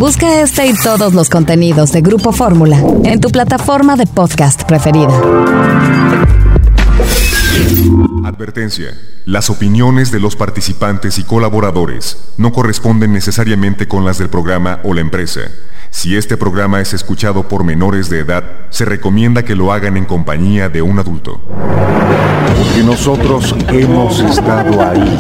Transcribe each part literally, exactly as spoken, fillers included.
Busca este y todos los contenidos de Grupo Fórmula en tu plataforma de podcast preferida. Advertencia. Las opiniones de los participantes y colaboradores no corresponden necesariamente con las del programa o la empresa. Si este programa es escuchado por menores de edad, se recomienda que lo hagan en compañía de un adulto. Porque nosotros hemos estado ahí.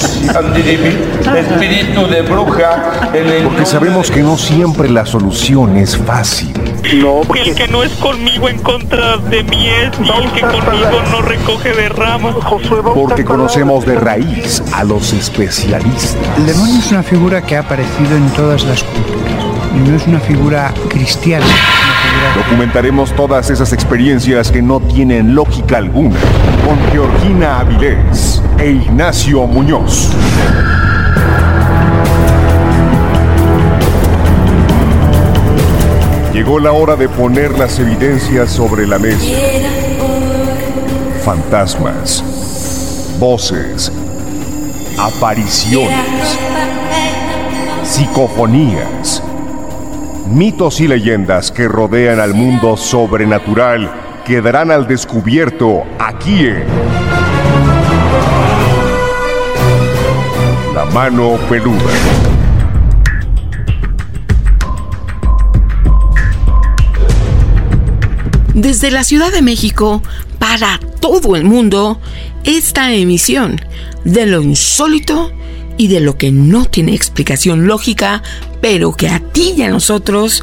Espíritu de bruja. Porque sabemos que no siempre la solución es fácil. No, porque el que no es conmigo en contra de mí es, y el que conmigo no recoge de ramas. Porque conocemos de raíz a los especialistas. El demonio es una figura que ha aparecido en todas las culturas. Y no es una figura cristiana. Es una figura... Documentaremos todas esas experiencias que no tienen lógica alguna con Georgina Avilés e Ignacio Muñoz. Llegó la hora de poner las evidencias sobre la mesa. Fantasmas, voces, apariciones, psicofonías, mitos y leyendas que rodean al mundo sobrenatural quedarán al descubierto aquí en La Mano Peluda. Desde la Ciudad de México, para todo el mundo, esta emisión de lo insólito y de lo que no tiene explicación lógica, pero que a ti y a nosotros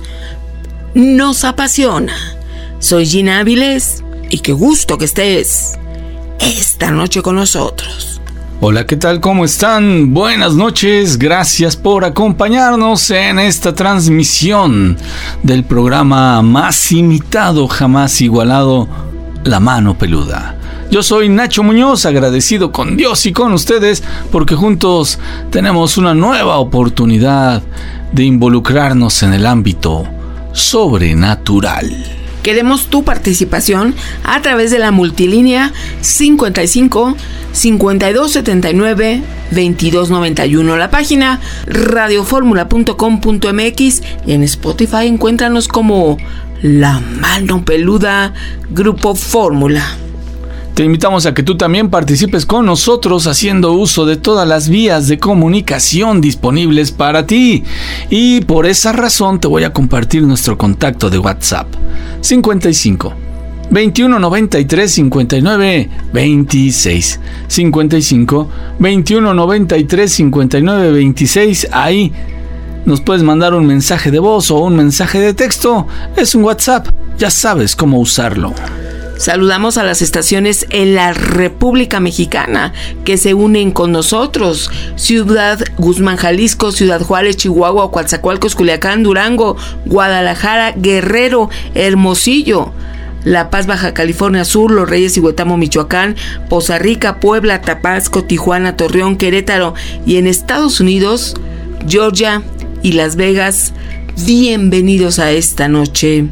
nos apasiona. Soy Gina Avilés y qué gusto que estés esta noche con nosotros. Hola, ¿qué tal? ¿Cómo están? Buenas noches, gracias por acompañarnos en esta transmisión del programa más imitado, jamás igualado, La Mano Peluda. Yo soy Nacho Muñoz, agradecido con Dios y con ustedes porque juntos tenemos una nueva oportunidad de involucrarnos en el ámbito sobrenatural. Queremos tu participación a través de la multilínea cincuenta y cinco, cincuenta y dos setenta y nueve, veintidós noventa y uno, la página radioformula punto com punto m x y en Spotify encuéntranos como La Mano Peluda Grupo Fórmula. Te invitamos a que tú también participes con nosotros haciendo uso de todas las vías de comunicación disponibles para ti. Y por esa razón te voy a compartir nuestro contacto de WhatsApp. cincuenta y cinco, veintiuno noventa y tres, cincuenta y nueve, veintiséis. cincuenta y cinco, veintiuno noventa y tres, cincuenta y nueve, veintiséis. Ahí nos puedes mandar un mensaje de voz o un mensaje de texto. Es un WhatsApp, ya sabes cómo usarlo. Saludamos a las estaciones en la República Mexicana que se unen con nosotros: Ciudad Guzmán, Jalisco; Ciudad Juárez, Chihuahua; Coatzacoalcos, Culiacán, Durango; Guadalajara, Guerrero; Hermosillo; La Paz, Baja California Sur; Los Reyes y Huetamo, Michoacán; Poza Rica, Puebla, Tabasco, Tijuana, Torreón, Querétaro; y en Estados Unidos, Georgia y Las Vegas. Bienvenidos a esta noche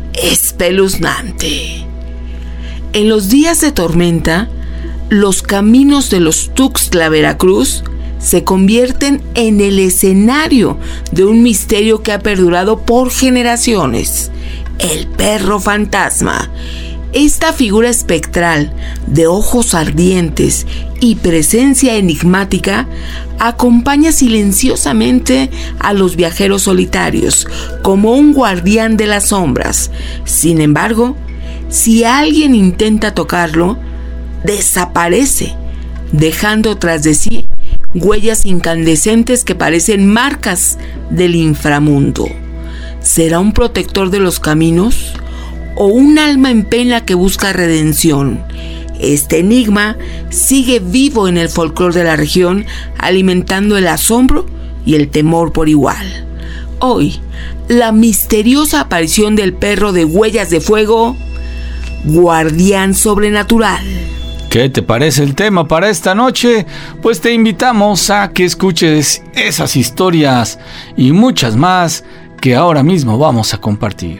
espeluznante. En los días de tormenta, los caminos de los Tuxtla, Veracruz, se convierten en el escenario de un misterio que ha perdurado por generaciones: el perro fantasma. Esta figura espectral, de ojos ardientes y presencia enigmática, acompaña silenciosamente a los viajeros solitarios como un guardián de las sombras. Sin embargo, si alguien intenta tocarlo, desaparece, dejando tras de sí huellas incandescentes que parecen marcas del inframundo. ¿Será un protector de los caminos o un alma en pena que busca redención? Este enigma sigue vivo en el folclore de la región, alimentando el asombro y el temor por igual. Hoy, la misteriosa aparición del perro de huellas de fuego, guardián sobrenatural. ¿Qué te parece el tema para esta noche? Pues te invitamos a que escuches esas historias y muchas más que ahora mismo vamos a compartir.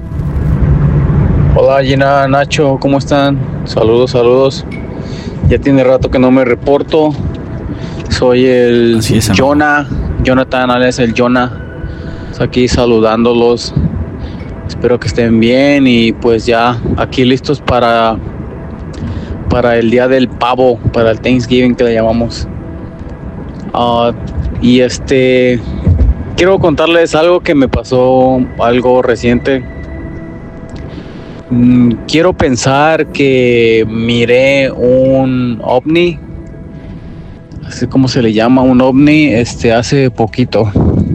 Hola Gina, Nacho, ¿cómo están? Saludos, saludos. Ya tiene rato que no me reporto. Soy el Así es, Jonah, Jonathan, alias el Jonah. pues aquí saludándolos. Espero que estén bien y pues ya aquí listos para, para el día del pavo, para el Thanksgiving que le llamamos. Uh, y este, quiero contarles algo que me pasó, algo reciente. Mm, quiero pensar que miré un ovni, así como se le llama, un ovni, este, hace poquito.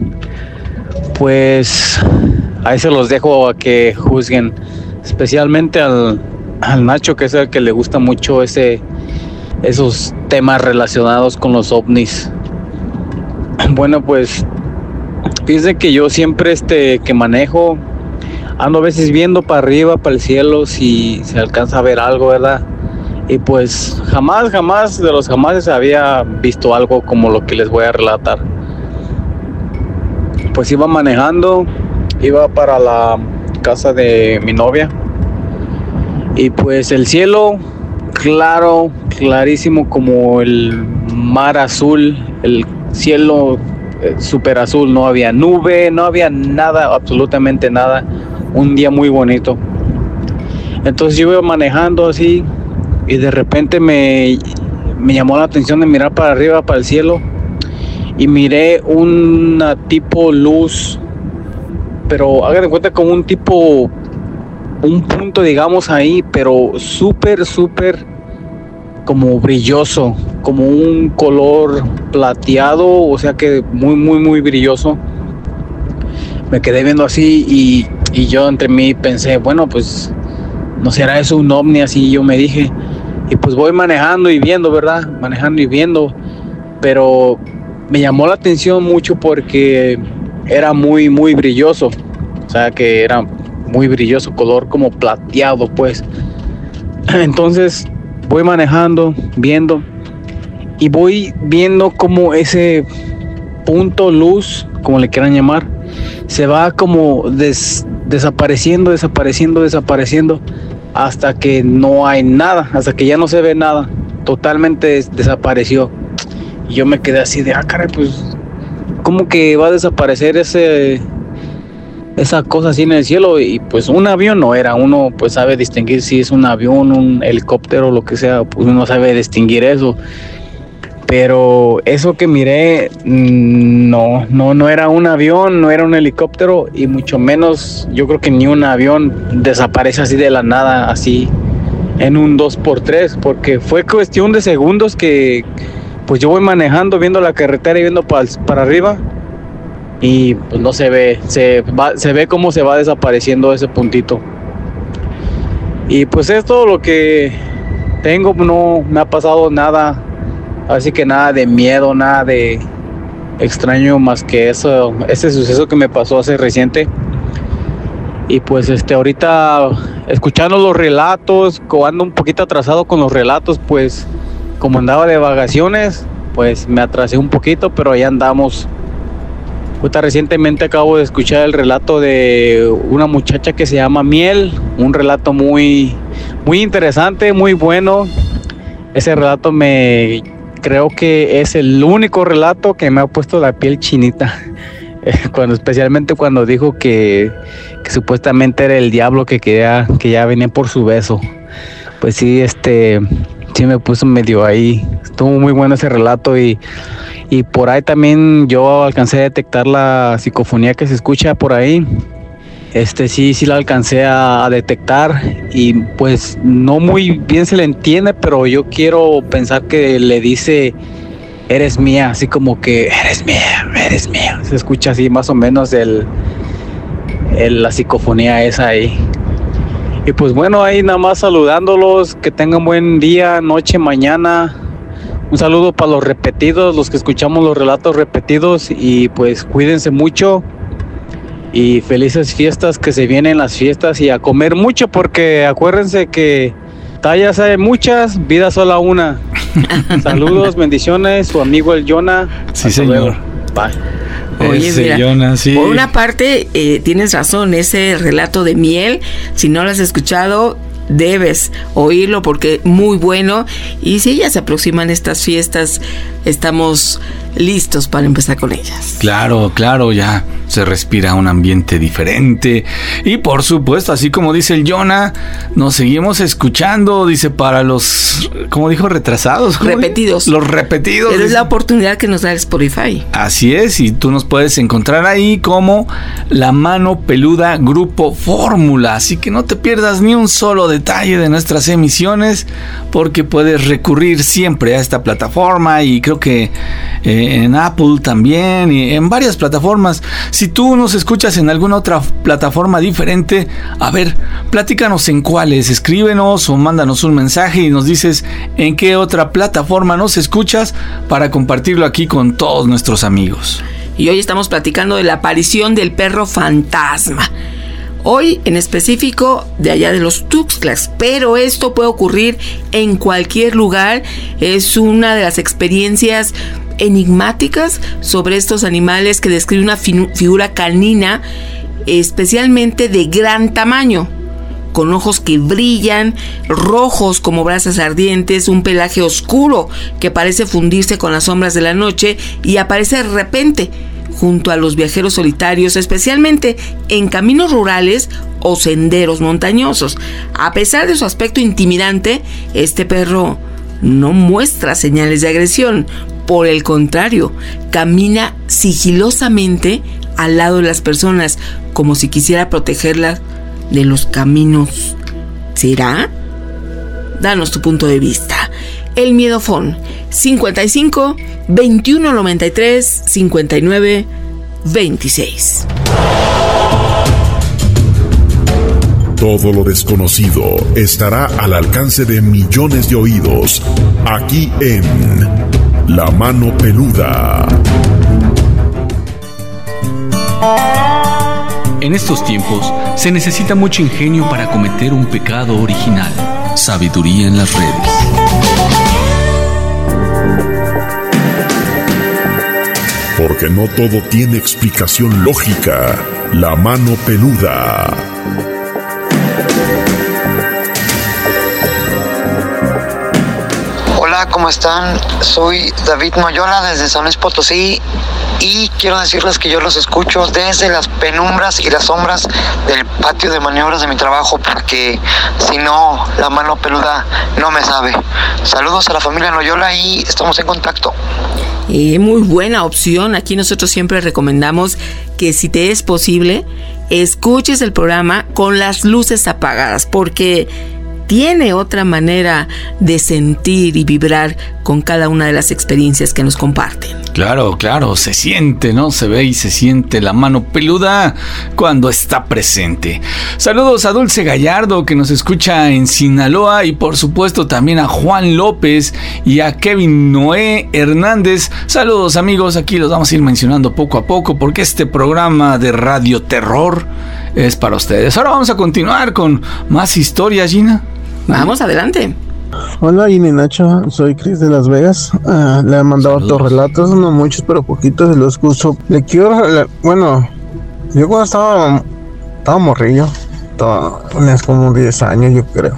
Pues ahí se los dejo a que juzguen, especialmente al, al Nacho, que es el que le gusta mucho ese, esos temas relacionados con los ovnis. Bueno, pues fíjense que yo siempre este, que manejo, ando a veces viendo para arriba, para el cielo, si se alcanza a ver algo, ¿verdad? Y pues jamás, jamás de los jamases había visto algo como lo que les voy a relatar. Pues iba manejando, iba para la casa de mi novia y pues el cielo claro, clarísimo como el mar azul, el cielo eh, súper azul, no había nube, no había nada, absolutamente nada, un día muy bonito. Entonces yo iba manejando así y de repente me, me llamó la atención de mirar para arriba, para el cielo, y miré una tipo luz, pero hagan de cuenta como un tipo, un punto digamos ahí, pero súper, súper como brilloso, como un color plateado, o sea que muy, muy, muy brilloso. Me quedé viendo así y, y yo entre mí pensé, bueno, pues no será eso un ovni, así yo me dije. Y pues voy manejando y viendo, ¿verdad? Manejando y viendo, pero me llamó la atención mucho porque era muy, muy brilloso. O sea, que era muy brilloso, color como plateado, pues. Entonces, voy manejando, viendo, y voy viendo como ese punto luz, como le quieran llamar, se va como des, desapareciendo, desapareciendo, desapareciendo, hasta que no hay nada, hasta que ya no se ve nada. Totalmente des, desapareció. Y yo me quedé así de, ah, caray, pues, ¿cómo que va a desaparecer ese, esa cosa así en el cielo? Y pues un avión no era, uno pues sabe distinguir si es un avión, un helicóptero, lo que sea, pues uno sabe distinguir eso. Pero eso que miré, no, no, no era un avión, no era un helicóptero, y mucho menos, yo creo que ni un avión desaparece así de la nada, así en un dos por tres, porque fue cuestión de segundos que pues yo voy manejando, viendo la carretera y viendo para, para arriba, y pues no se ve, se, va, se ve cómo se va desapareciendo ese puntito. Y pues es todo lo que tengo, no me ha pasado nada, así que nada de miedo, nada de extraño más que eso, ese suceso que me pasó hace reciente. Y pues este ahorita escuchando los relatos, ando un poquito atrasado con los relatos, pues como andaba de vacaciones, pues me atrasé un poquito, pero ya andamos. Ahorita recientemente acabo de escuchar el relato de una muchacha que se llama Miel, un relato muy, muy interesante, muy bueno. Ese relato me creo que es el único relato que me ha puesto la piel chinita, cuando, especialmente cuando dijo que, que supuestamente era el diablo que quería, que ya venía por su beso. Pues sí, este... sí me puso medio ahí, estuvo muy bueno ese relato, y, y por ahí también yo alcancé a detectar la psicofonía que se escucha por ahí. Este sí, sí la alcancé a, a detectar, y pues no muy bien se le entiende, pero yo quiero pensar que le dice eres mía, así como que eres mía, eres mía, se escucha así más o menos el, el la psicofonía esa ahí. Y pues bueno, ahí nada más saludándolos, que tengan buen día, noche, mañana. Un saludo para los repetidos, los que escuchamos los relatos repetidos, y pues cuídense mucho y felices fiestas, que se vienen las fiestas, y a comer mucho, porque acuérdense que tallas hay muchas, vida sola una. Saludos, bendiciones, su amigo el Jonah. Sí, hasta señor. luego. Bye. Oye, Ese mira, Jonah, sí. Por una parte, eh, tienes razón, ese relato de Miel, si no lo has escuchado, debes oírlo porque muy bueno. Y si ya se aproximan estas fiestas, estamos listos para empezar con ellas. Claro, claro, ya. se respira un ambiente diferente. Y por supuesto, así como dice el Jonah, nos seguimos escuchando, dice, para los, ¿cómo dijo? Retrasados. ¿Cómo? Repetidos. Los repetidos. Pero es la oportunidad que nos da el Spotify. Así es, y tú nos puedes encontrar ahí como La Mano Peluda Grupo Fórmula. Así que no te pierdas ni un solo detalle de nuestras emisiones, porque puedes recurrir siempre a esta plataforma, y creo que eh, en Apple también, y en varias plataformas. Si tú nos escuchas en alguna otra plataforma diferente, a ver, platícanos en cuáles, escríbenos o mándanos un mensaje y nos dices en qué otra plataforma nos escuchas para compartirlo aquí con todos nuestros amigos. Y hoy estamos platicando de la aparición del perro fantasma. Hoy en específico de allá de los Tuxtlas, pero esto puede ocurrir en cualquier lugar. Es una de las experiencias enigmáticas sobre estos animales que describe una fi- figura canina especialmente de gran tamaño, con ojos que brillan, rojos como brasas ardientes, un pelaje oscuro que parece fundirse con las sombras de la noche y aparece de repente junto a los viajeros solitarios, especialmente en caminos rurales o senderos montañosos. A pesar de su aspecto intimidante, este perro no muestra señales de agresión. Por el contrario, camina sigilosamente al lado de las personas, como si quisiera protegerlas de los caminos. ¿Será? Danos tu punto de vista. El Miedofón, cincuenta y cinco, veintiuno noventa y tres, cincuenta y nueve, veintiséis. Todo lo desconocido estará al alcance de millones de oídos, aquí en La Mano Peluda. En estos tiempos se necesita mucho ingenio para cometer un pecado original. Sabiduría en las redes. Porque no todo tiene explicación lógica. La Mano Peluda. Hola, ¿cómo están? Soy David Noyola desde San Luis Potosí y quiero decirles que yo los escucho desde las penumbras y las sombras del patio de maniobras de mi trabajo, porque si no, La Mano Peluda no me sabe. Saludos a la familia Noyola y estamos en contacto. Eh, muy buena opción. Aquí nosotros siempre recomendamos que si te es posible, escuches el programa con las luces apagadas, porque tiene otra manera de sentir y vibrar con cada una de las experiencias que nos comparten. Claro, claro, se siente, ¿no? Se ve y se siente la mano peluda cuando está presente. Saludos a Dulce Gallardo, que nos escucha en Sinaloa, y por supuesto también a Juan López y a Kevin Noé Hernández. Saludos, amigos, aquí los vamos a ir mencionando poco a poco porque este programa de Radio Terror es para ustedes. Ahora vamos a continuar con más historias, Gina. Vamos, adelante. Hola, Gina Nacho, soy Chris de Las Vegas. Uh, le he mandado otros relatos, no muchos, pero poquitos, los curso. Le quiero, le, bueno, yo cuando estaba, estaba morrillo, estaba, tenías como diez años, yo creo.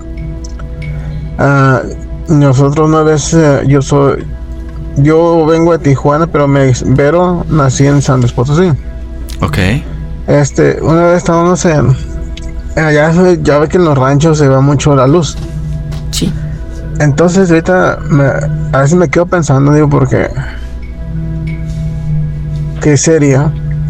Uh, nosotros una vez, uh, yo soy, yo vengo de Tijuana, pero me, Vero, nací en San Luis Potosí. Ok. Este, una vez estábamos en, allá, ya ve que en los ranchos se va mucho la luz. Sí. Entonces ahorita me, a veces me quedo pensando, digo, porque ¿qué sería?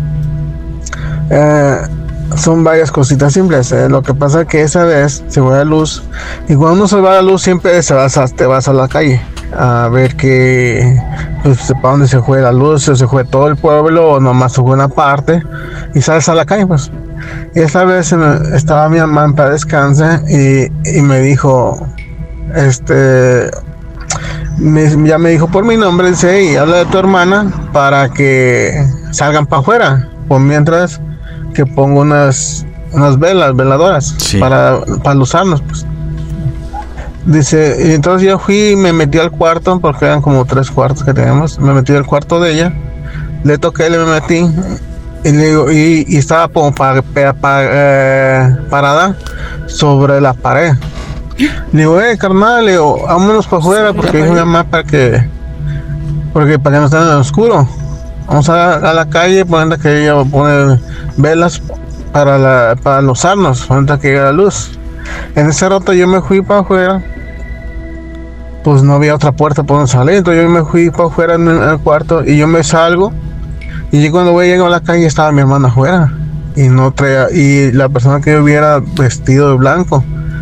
Eh, son varias cositas simples. Eh. Lo que pasa es que esa vez se fue la luz, y cuando uno se va a la luz siempre se vas a, te vas a la calle a ver que, pues, para dónde se fue la luz, o se fue todo el pueblo o nomás se fue una parte, y sales a la calle, pues. Y esta vez me, estaba mi mamá para descansar y, y me dijo, este, me, ya me dijo por mi nombre, dice, y habla de tu hermana para que salgan para afuera, por mientras que pongo unas, unas velas, veladoras, sí, para, para usarnos, pues. Dice, y entonces yo fui y me metí al cuarto, porque eran como tres cuartos que teníamos, me metí al cuarto de ella, le toqué, le metí, y, le digo, y, y estaba como para, para, para, eh, parada sobre la pared. Le digo, eh, carnal, le digo, vámonos para afuera, porque dijo mi mamá para que, porque para que no estén en el oscuro. vamos a, a la calle, ponente que ella va a poner velas para, la, para los hornos, ponente que llega la luz. En ese rato yo me fui para afuera, pues no había otra puerta por donde salir, entonces yo me fui para afuera en el cuarto y yo me salgo, y cuando voy a llegar a la calle estaba mi hermana afuera, y no traía, y la persona que yo vi era vestido de blanco,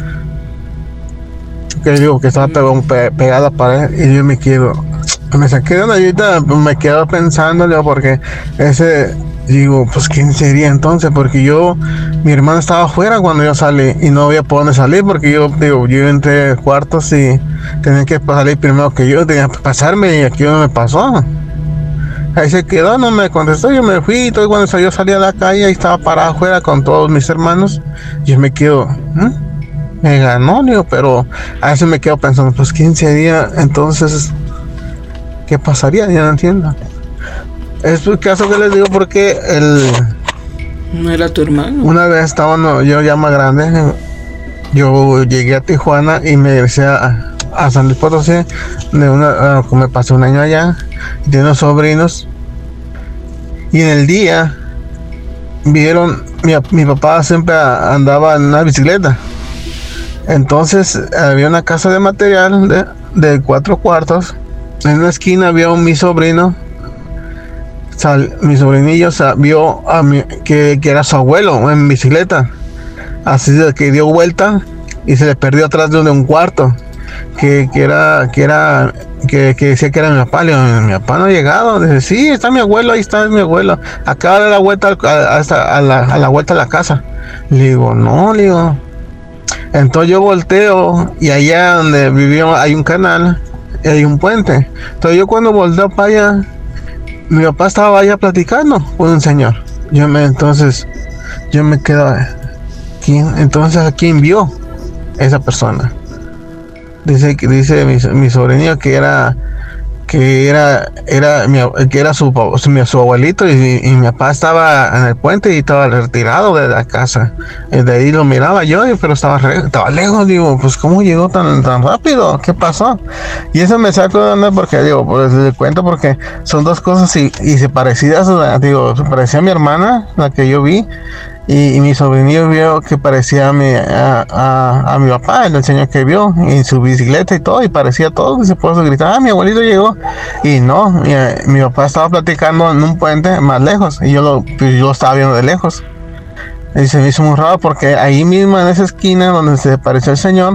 que digo que estaba pe pegada a la pared, y yo me quedo, me saqué de una ayuda, me quedo pensando, digo, porque ese, digo, pues quién sería entonces, porque yo, mi hermana estaba afuera cuando yo salí, y no había por dónde salir, porque yo, digo, yo entré cuartos y tenía que salir primero que yo, tenía que pasarme, y aquí no me pasó. Ahí se quedó, no me contestó, yo me fui, y todo cuando yo salí a la calle, ahí estaba parado afuera con todos mis hermanos, yo me quedo, ¿eh? Me ganó, digo, pero a veces me quedo pensando, pues quién sería, entonces, ¿qué pasaría? Ya no entiendo. Es el caso que les digo porque el... ¿No era tu hermano? Una vez estaba, no, yo ya más grande, yo llegué a Tijuana y me regresé a, a San Luis Potosí, de una, uh, me pasé un año allá, y tenía unos sobrinos, y en el día, vieron, mi, mi papá siempre andaba en una bicicleta. Entonces había una casa de material de, de cuatro cuartos. En una esquina había un mi sobrino. Sal, mi sobrinillo sal, vio a mi, que, que era su abuelo en bicicleta. Así de que dio vuelta y se le perdió atrás de un cuarto. Que, que era, que era, que, que decía que era mi papá. Le digo, mi papá no ha llegado. Dice, sí, está mi abuelo, ahí está mi abuelo. Acaba de dar la vuelta a, a, a, a, la, a la vuelta a la casa. Le digo, no, le digo. Entonces yo volteo y allá donde vivíamos hay un canal y hay un puente. Entonces yo cuando volteo para allá, mi papá estaba allá platicando con un señor. Yo me, entonces, yo me quedo, ¿quién? Entonces, ¿a quién vio esa persona? Dice, dice mi, mi sobrinillo que era, que era, era, mi, que era su, su, su abuelito y, y mi papá estaba en el puente y estaba retirado de la casa. De ahí lo miraba yo, pero estaba, re, estaba lejos. Digo, pues ¿cómo llegó tan, tan rápido? ¿Qué pasó? Y eso me saco de onda porque, digo, pues les cuento porque son dos cosas y, y se parecidas. Digo, se parecía a mi hermana, la que yo vi, y, y mi sobrinillo vio que parecía a mi, a, a, a mi papá, el señor que vio, en su bicicleta y todo, y parecía todo, y se puso a gritar, ah, mi abuelito llegó, y no, mi, mi papá estaba platicando en un puente más lejos, y yo lo, pues yo lo estaba viendo de lejos, y se me hizo muy raro, porque ahí mismo en esa esquina donde se apareció el señor,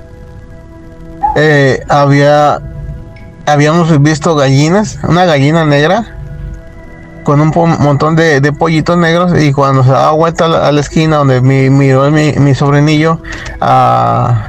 eh, había, habíamos visto gallinas, una gallina negra, con un montón de, de pollitos negros, y cuando se daba vuelta a la, a la esquina donde mi, miró mi, mi sobrinillo a,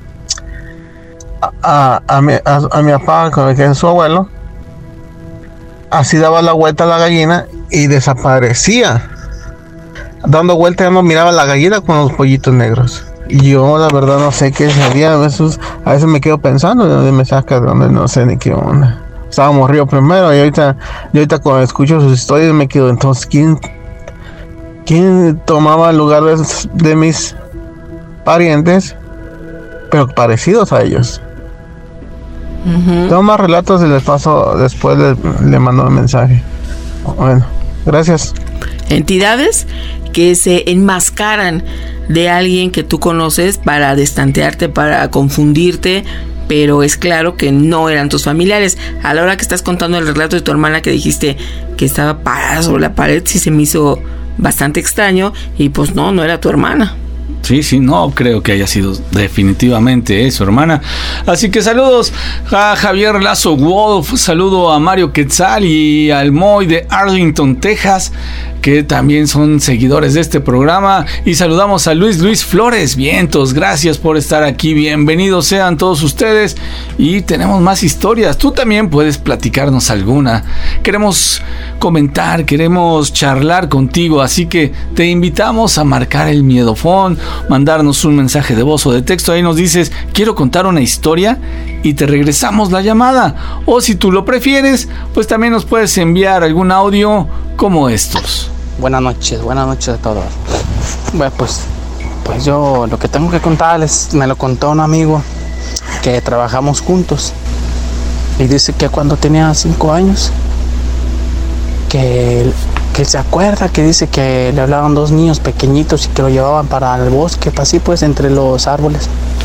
a, a, mi, a, a mi papá, que es su abuelo, así daba la vuelta a la gallina y desaparecía. Dando vuelta ya no miraba la gallina con los pollitos negros. Y yo la verdad no sé qué sabía, a veces, a veces me quedo pensando de dónde me saca, de dónde no sé ni qué onda. Estábamos río primero y ahorita, y ahorita cuando escucho sus historias me quedo, entonces, ¿quién, quién tomaba el lugar de, de mis parientes, pero parecidos a ellos? Uh-huh. Tengo más relatos y les paso, después le, le mando un mensaje. Bueno, gracias. Entidades que se enmascaran de alguien que tú conoces para destantearte, para confundirte, pero es claro que no eran tus familiares. A la hora que estás contando el relato de tu hermana que dijiste que estaba parada sobre la pared, sí se me hizo bastante extraño, y pues no, no era tu hermana. Sí, sí, no creo que haya sido definitivamente eh, su hermana. Así que saludos a Javier Lazo Wolf, saludo a Mario Quetzal y al Moy de Arlington, Texas, que también son seguidores de este programa. Y saludamos a Luis Luis Flores Vientos, gracias por estar aquí, bienvenidos sean todos ustedes. Y tenemos más historias, tú también puedes platicarnos alguna. Queremos comentar, queremos charlar contigo, así que te invitamos a marcar el miedofón, mandarnos un mensaje de voz o de texto. Ahí nos dices, quiero contar una historia, y te regresamos la llamada. O si tú lo prefieres, pues también nos puedes enviar algún audio como estos. Buenas noches, buenas noches a todos. Bueno, pues, pues yo lo que tengo que contarles me lo contó un amigo que trabajamos juntos, y dice que cuando tenía cinco años que, que se acuerda, que dice que le hablaban dos niños pequeñitos y que lo llevaban para el bosque, así pues, entre los árboles.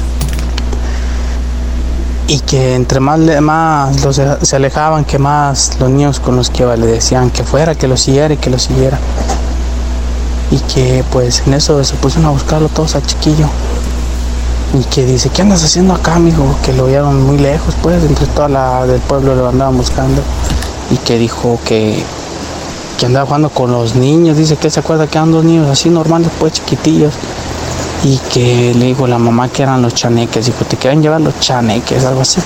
Y que entre más, más los, se alejaban, que más los niños con los que iba le decían que fuera, que lo siguiera y que lo siguiera. Y que pues en eso se pusieron a buscarlo todos al chiquillo. Y que dice, ¿qué andas haciendo acá, mijo? Que lo vieron muy lejos, pues, entre toda la del pueblo lo andaban buscando. Y que dijo que, que andaba jugando con los niños. Dice que él se acuerda que eran dos niños así normales, pues, chiquitillos. Y que le dijo a la mamá que eran los chaneques. Dijo, te quieren llevar los chaneques, algo así.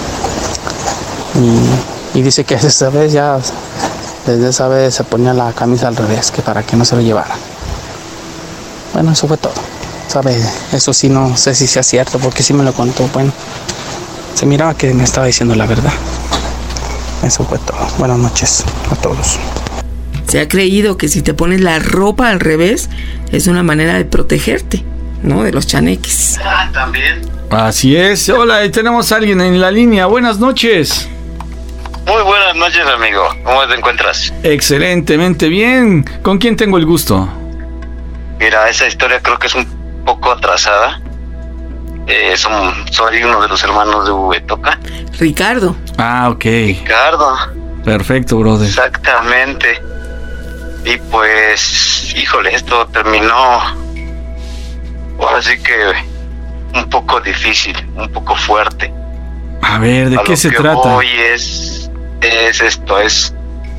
Y, y dice que esa vez ya, desde esa vez se ponía la camisa al revés, que para que no se lo llevara. Bueno, eso fue todo. ¿Sabe? Eso sí, no sé si sea cierto, porque sí me lo contó. Bueno, se miraba que me estaba diciendo la verdad. Eso fue todo. Buenas noches a todos. Se ha creído que si te pones la ropa al revés es una manera de protegerte, ¿no? De los chaneques. Ah, también. Así es. Hola, y tenemos a alguien en la línea. Buenas noches. Muy buenas noches, amigo. ¿Cómo te encuentras? Excelentemente bien. ¿Con quién tengo el gusto? Mira, esa historia creo que es un poco atrasada. Eh, son, soy uno de los hermanos de V-Toca. Ricardo. Ah, ok. Ricardo. Perfecto, brother. Exactamente. Y pues, híjole, esto terminó ahora sí que un poco difícil, un poco fuerte. A ver, ¿de A qué lo se que trata? Hoy es, es esto, es...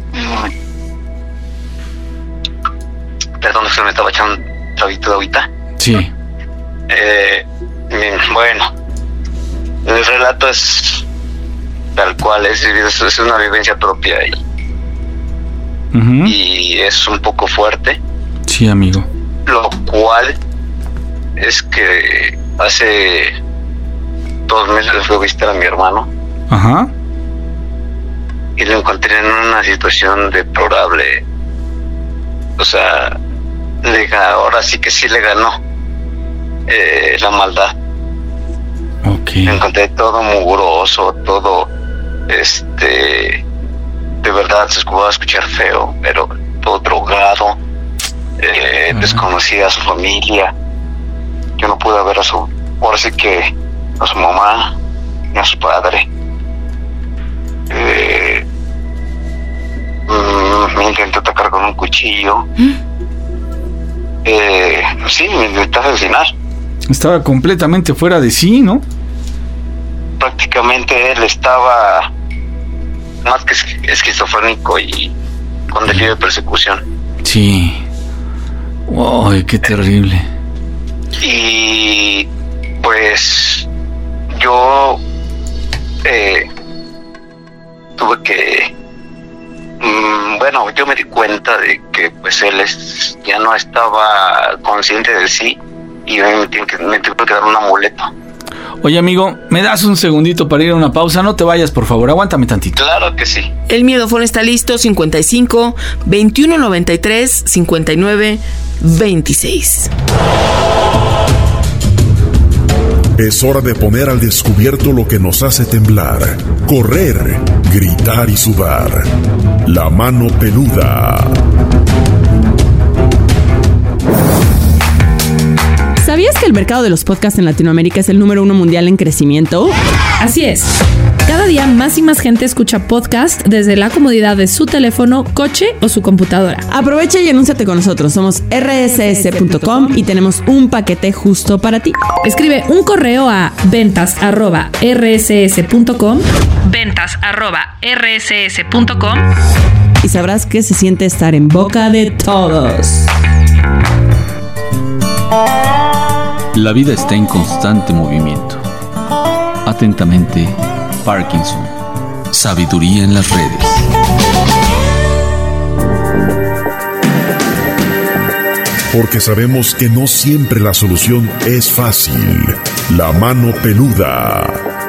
Perdón, se me estaba echando un trabito de agüita. Sí. Eh, bueno, el relato es tal cual, es, es, es una vivencia propia y, uh-huh. y es un poco fuerte. Sí, amigo. Lo cual es que hace dos meses fui a visitar a mi hermano. Ajá. Y lo encontré en una situación deplorable. O sea, le, ahora sí que sí le ganó eh, la maldad. Okay. Me encontré todo mugroso, todo, este, de verdad se va a escuchar feo, pero todo drogado, eh, uh-huh. desconocía a su familia. Yo no pude ver a su, ahora sí que a su mamá ni a su padre. Eh, mm, me intentó atacar con un cuchillo. ¿Mm? Eh, sí, me intentó asesinar. Estaba completamente fuera de sí, ¿no? Prácticamente él estaba más que esquizofrénico y con delirio de persecución. Sí. ¡Uy, qué terrible! Y pues yo eh, tuve que mmm, bueno, yo me di cuenta de que pues él es, ya no estaba consciente de sí y me tuve que, me tuve que dar un amuleto. Oye, amigo, ¿me das un segundito para ir a una pausa? No te vayas, por favor, aguántame tantito. Claro que sí. El miedofón está listo, cincuenta y cinco, veintiuno noventa y tres, cincuenta y nueve, veintiséis. Es hora de poner al descubierto lo que nos hace temblar, correr, gritar y sudar. La mano peluda. ¿Sabías que el mercado de los podcasts en Latinoamérica es el número uno mundial en crecimiento? Así es. Cada día más y más gente escucha podcast desde la comodidad de su teléfono, coche o su computadora. Aprovecha y anúnciate con nosotros. Somos erre ese ese punto com y tenemos un paquete justo para ti. Escribe un correo a ventas arroba erre ese ese punto com ventas arroba erre ese ese punto com y sabrás que se siente estar en boca de todos. La vida está en constante movimiento. Atentamente, Parkinson. Sabiduría en las redes. Porque sabemos que no siempre la solución es fácil. La mano peluda.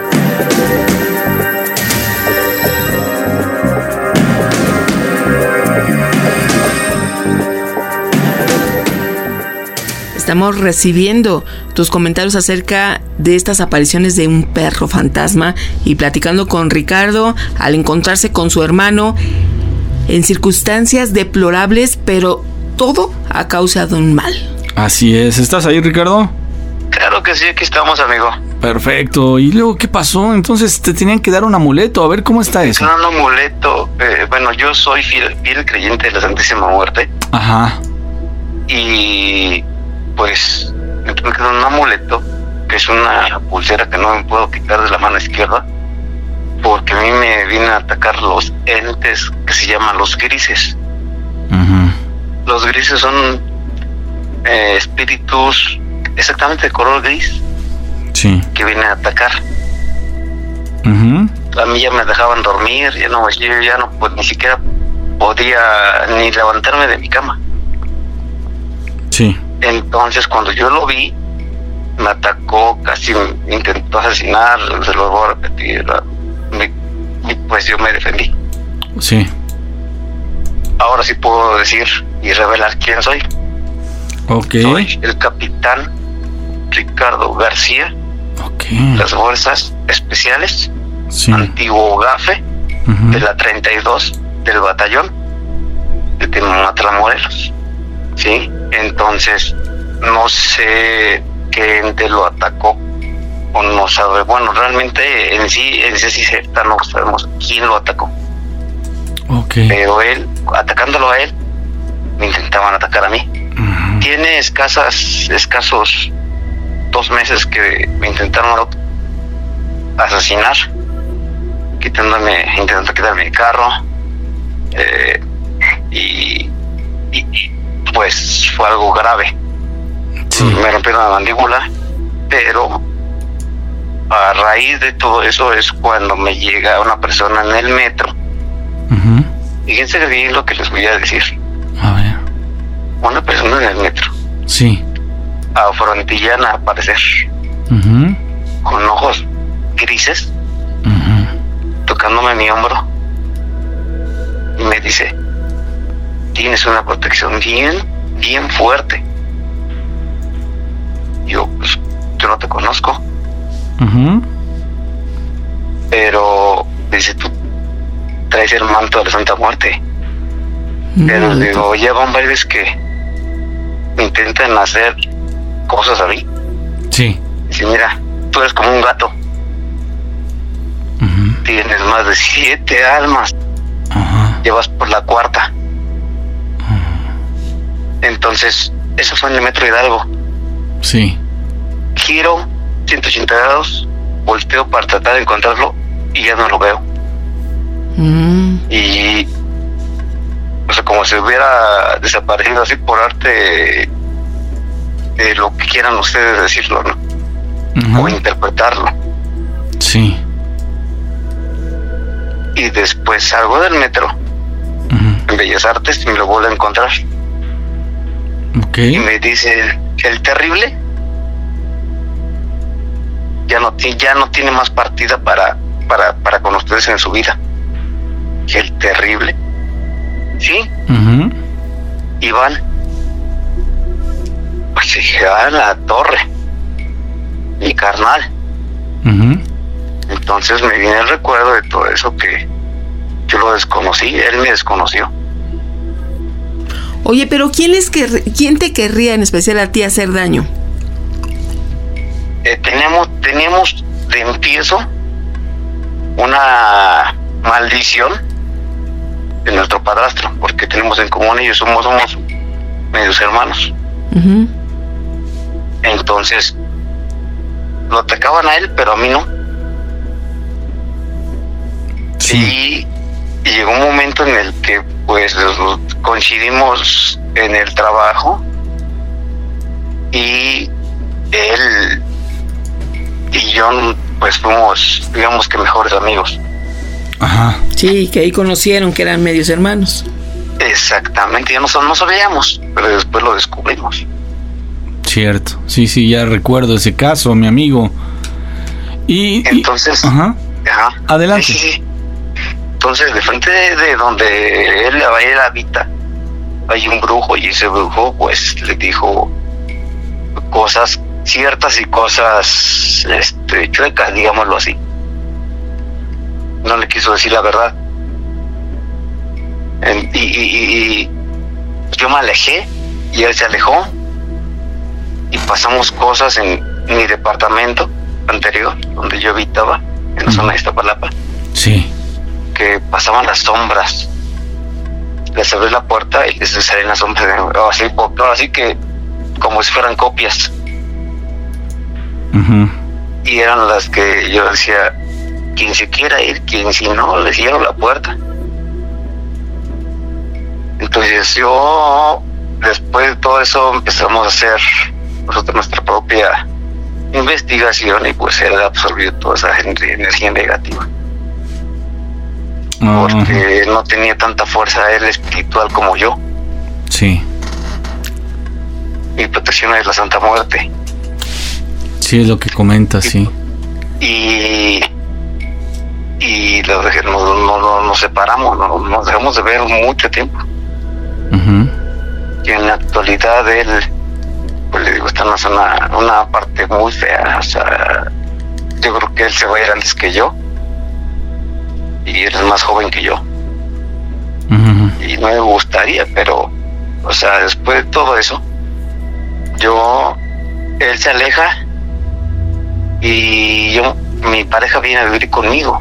Estamos recibiendo tus comentarios acerca de estas apariciones de un perro fantasma y platicando con Ricardo al encontrarse con su hermano. en circunstancias deplorables, pero todo a causa de un mal. Así es. ¿Estás ahí, Ricardo? Claro que sí, aquí estamos, amigo. Perfecto. ¿Y luego qué pasó? Entonces te tenían que dar un amuleto. A ver, ¿cómo está eso? No, un amuleto. Eh, bueno, yo soy fiel, fiel creyente de la Santísima Muerte. Ajá. Y pues me quedó un amuleto, que es una pulsera que no me puedo quitar de la mano izquierda, porque a mí me vienen a atacar los entes que se llaman los grises. Uh-huh. Los grises son eh, espíritus exactamente de color gris, sí, que vienen a atacar. Uh-huh. A mí ya me dejaban dormir, ya no, yo ya no, pues ni siquiera podía ni levantarme de mi cama. Sí. Entonces cuando yo lo vi, me atacó, casi me intentó asesinar, se lo voy a repetir, me, y pues yo me defendí. Sí. Ahora sí puedo decir y revelar quién soy. Ok. Soy el capitán Ricardo García, okay, las fuerzas especiales, sí, antiguo gafe, uh-huh, de la treinta y dos del batallón de Temamatla, Morelos. Sí, entonces no sé qué ente lo atacó o no sabe. Bueno, realmente en sí, en sí, sí no sabemos quién lo atacó. Okay. Pero él, atacándolo a él, me intentaban atacar a mí. Uh-huh. Tiene escasas, escasos dos meses que me intentaron asesinar, quitándome, intentando quitarme el carro, eh, y, y, y pues fue algo grave. Sí. Me rompieron la mandíbula, pero a raíz de todo eso es cuando me llega una persona en el metro. Uh-huh. Fíjense bien lo que les voy a decir. A ver. Una persona en el metro. Sí. Afrontillana, a parecer. Uh-huh. Con ojos grises. Uh-huh. Tocándome mi hombro. Y me dice: tienes una protección bien, bien fuerte. Yo, pues, yo no te conozco. Uh-huh. Pero, dice, tú traes el manto de la Santa Muerte. Mm, Pero digo, ya van varias veces que intentan hacer cosas a mí. Sí. Dice, mira, tú eres como un gato. Uh-huh. Tienes más de siete almas. Uh-huh. Llevas por la cuarta. Uh-huh. Entonces, eso fue en el Metro Hidalgo. Sí. Giro ciento ochenta grados, volteo para tratar de encontrarlo y ya no lo veo. Mm. Y, o sea, como si hubiera desaparecido así por arte, de lo que quieran ustedes decirlo, ¿no? Uh-huh. O interpretarlo. Sí. Y después salgo del metro, uh-huh, en Bellas Artes, y me lo vuelvo a encontrar. Okay. Y me dice: el terrible ya no, ya no tiene más partida para, para, para con ustedes en su vida. El terrible. ¿Sí? Uh-huh. Iván. Pues dije, a la torre. Mi carnal. Uh-huh. Entonces me viene el recuerdo de todo eso, que yo lo desconocí, él me desconoció. Oye, pero ¿quién les quer- quién te querría en especial a ti hacer daño? Eh, tenemos, tenemos de empiezo una maldición de nuestro padrastro, porque tenemos en común, ellos somos, somos medios hermanos. Uh-huh. Entonces lo atacaban a él, pero a mí no. Sí. Y, y llegó un momento en el que pues coincidimos en el trabajo y él y yo pues fuimos, digamos que mejores amigos. Ajá. Sí, que ahí conocieron que eran medios hermanos. Exactamente, ya no, no sabíamos, pero después lo descubrimos. Cierto, sí, sí, ya recuerdo ese caso, mi amigo. Y entonces, y, ajá. Ajá. Adelante. Sí, sí, sí. Entonces, de frente de, de donde él, él habita, hay un brujo, y ese brujo pues le dijo cosas ciertas y cosas este, chuecas, digámoslo así. No le quiso decir la verdad. En- y, y- y yo me alejé y él se alejó y pasamos cosas en mi departamento anterior, donde yo habitaba, en la zona de Iztapalapa, Sí. que pasaban las sombras. Les abrí la puerta y les salían las sombras, de- oh, así, po- así que como si fueran copias. Ujú. Y eran las que yo decía, quien se quiera ir, quien si no, les cierro la puerta. Entonces yo, después de todo eso, empezamos a hacer nosotros nuestra propia investigación y pues él absorbió toda esa gen- energía negativa. Porque no tenía tanta fuerza él espiritual como yo. Sí. Mi protección es la Santa Muerte. Sí, es lo que comentas, sí. Y y lo dejé- nos, nos- nos- nos separamos, nos, nos dejamos de ver mucho tiempo. Ujú. Y en la actualidad él, pues le digo, está en una zona, una parte muy fea. O sea, yo creo que él se va a ir antes que yo. Y él es más joven que yo. Y no me gustaría, pero, o sea, después de todo eso, yo, él se aleja y yo, mi pareja viene a vivir conmigo.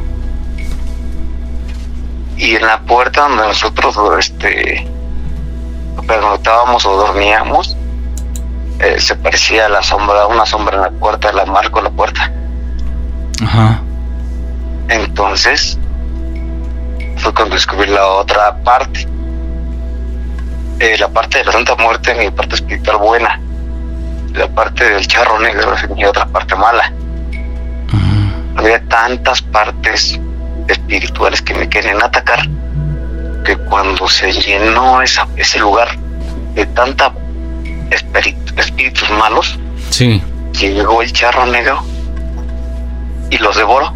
Y en la puerta donde nosotros, este, pernotábamos o dormíamos, eh, se parecía a la sombra, una sombra en la puerta, la marco la puerta. Ajá. Entonces, fue cuando descubrí la otra parte. Eh, la parte de la Santa Muerte, mi parte espiritual buena. La parte del charro negro es mi otra parte mala. Había tantas partes espirituales que me querían atacar, que cuando se llenó esa, ese lugar de tanta espíritu, espíritus malos, Sí. llegó el charro negro y los devoró.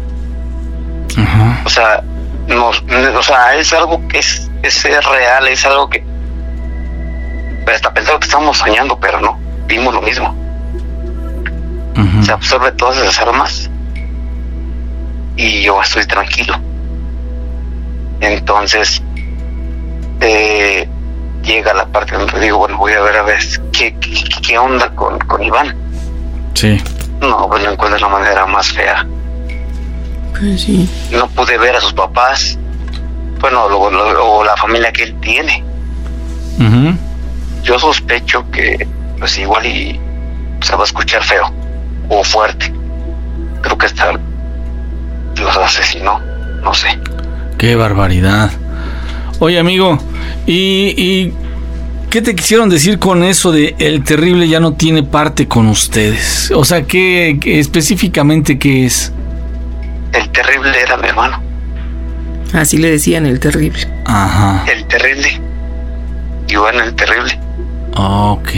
Ajá. O sea, nos, o sea, es algo que es, es real, es algo que hasta pensaba que estábamos soñando, pero no, vimos lo mismo. Ujú. Se absorbe todas esas armas y yo estoy tranquilo. Entonces eh, llega la parte donde digo, bueno, voy a ver a ver qué, qué, qué onda con, con Iván. Sí. No, pues lo encuentro de la manera más fea. Pues sí. No pude ver a sus papás, bueno, lo- lo- o la familia que él tiene. Ujú. Yo sospecho que pues igual y se va a escuchar feo o fuerte. Creo que hasta los asesinó, no sé. Qué barbaridad. Oye, amigo, ¿y, y qué te quisieron decir con eso de el terrible ya no tiene parte con ustedes? O sea, ¿qué, qué específicamente qué es? El terrible era mi hermano. Así le decían, el terrible. Ajá. El terrible. Iván el terrible. Ok.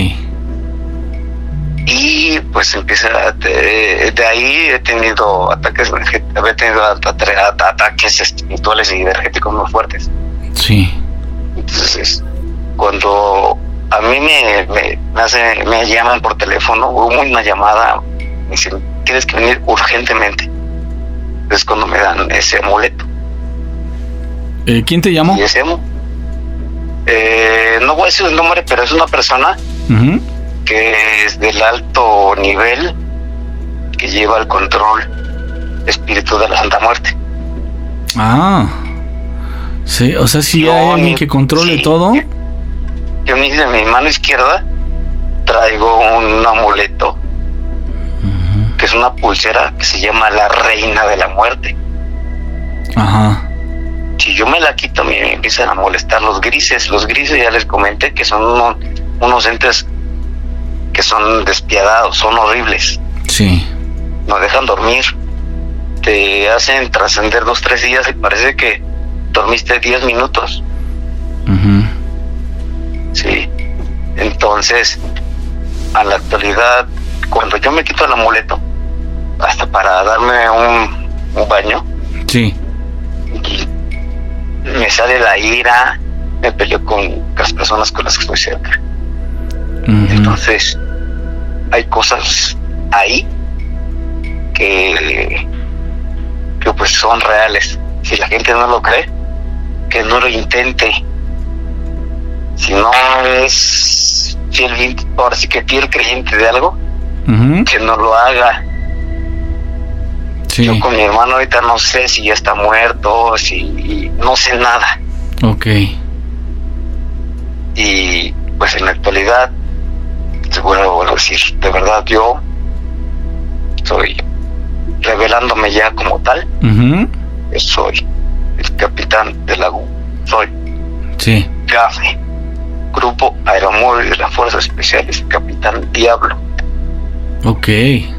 Y pues empieza de, de ahí he tenido ataques energé- he tenido ata- ata- ataques espirituales y energéticos muy fuertes. Sí. Entonces cuando a mí me me, me, hace, me llaman por teléfono, hubo una llamada, me dicen, tienes que venir urgentemente. Es cuando me dan ese amuleto. Eh, ¿Quién te llamó? Y ese amu- eh, no voy a decir el nombre, pero es una persona Ujú. que es del alto nivel, que lleva el control espíritu de la Santa Muerte. Ah. Sí, o sea, si Yo hay alguien ni- que controle sí. todo. Yo ni de mi mano izquierda traigo un amuleto, que es una pulsera que se llama la Reina de la Muerte. Ajá. Si yo me la quito, me me empiezan a molestar los grises. Los grises ya les comenté que son uno- unos entes que son despiadados, son horribles. Sí. No dejan dormir. Te hacen trascender dos, tres días y parece que dormiste diez minutos. Ujú. Sí. Entonces, a la actualidad, cuando yo me quito el amuleto, hasta para darme un, un baño, Sí. me sale la ira, me peleo con las personas con las que estoy cerca. Entonces, hay cosas ahí que, que pues son reales. Si la gente no lo cree, que no lo intente. Si no es fiel, ahora sí que fiel creyente de algo, uh-huh. que no lo haga. Sí. Yo con mi hermano ahorita no sé si ya está muerto, si no sé nada. Ok. Y pues en la actualidad, te vuelvo a decir, de verdad yo soy, revelándome ya como tal, uh-huh. soy el capitán de la U, soy sí. GAFE, Grupo Aeromóvil de las Fuerzas Especiales, Capitán Diablo. Ok.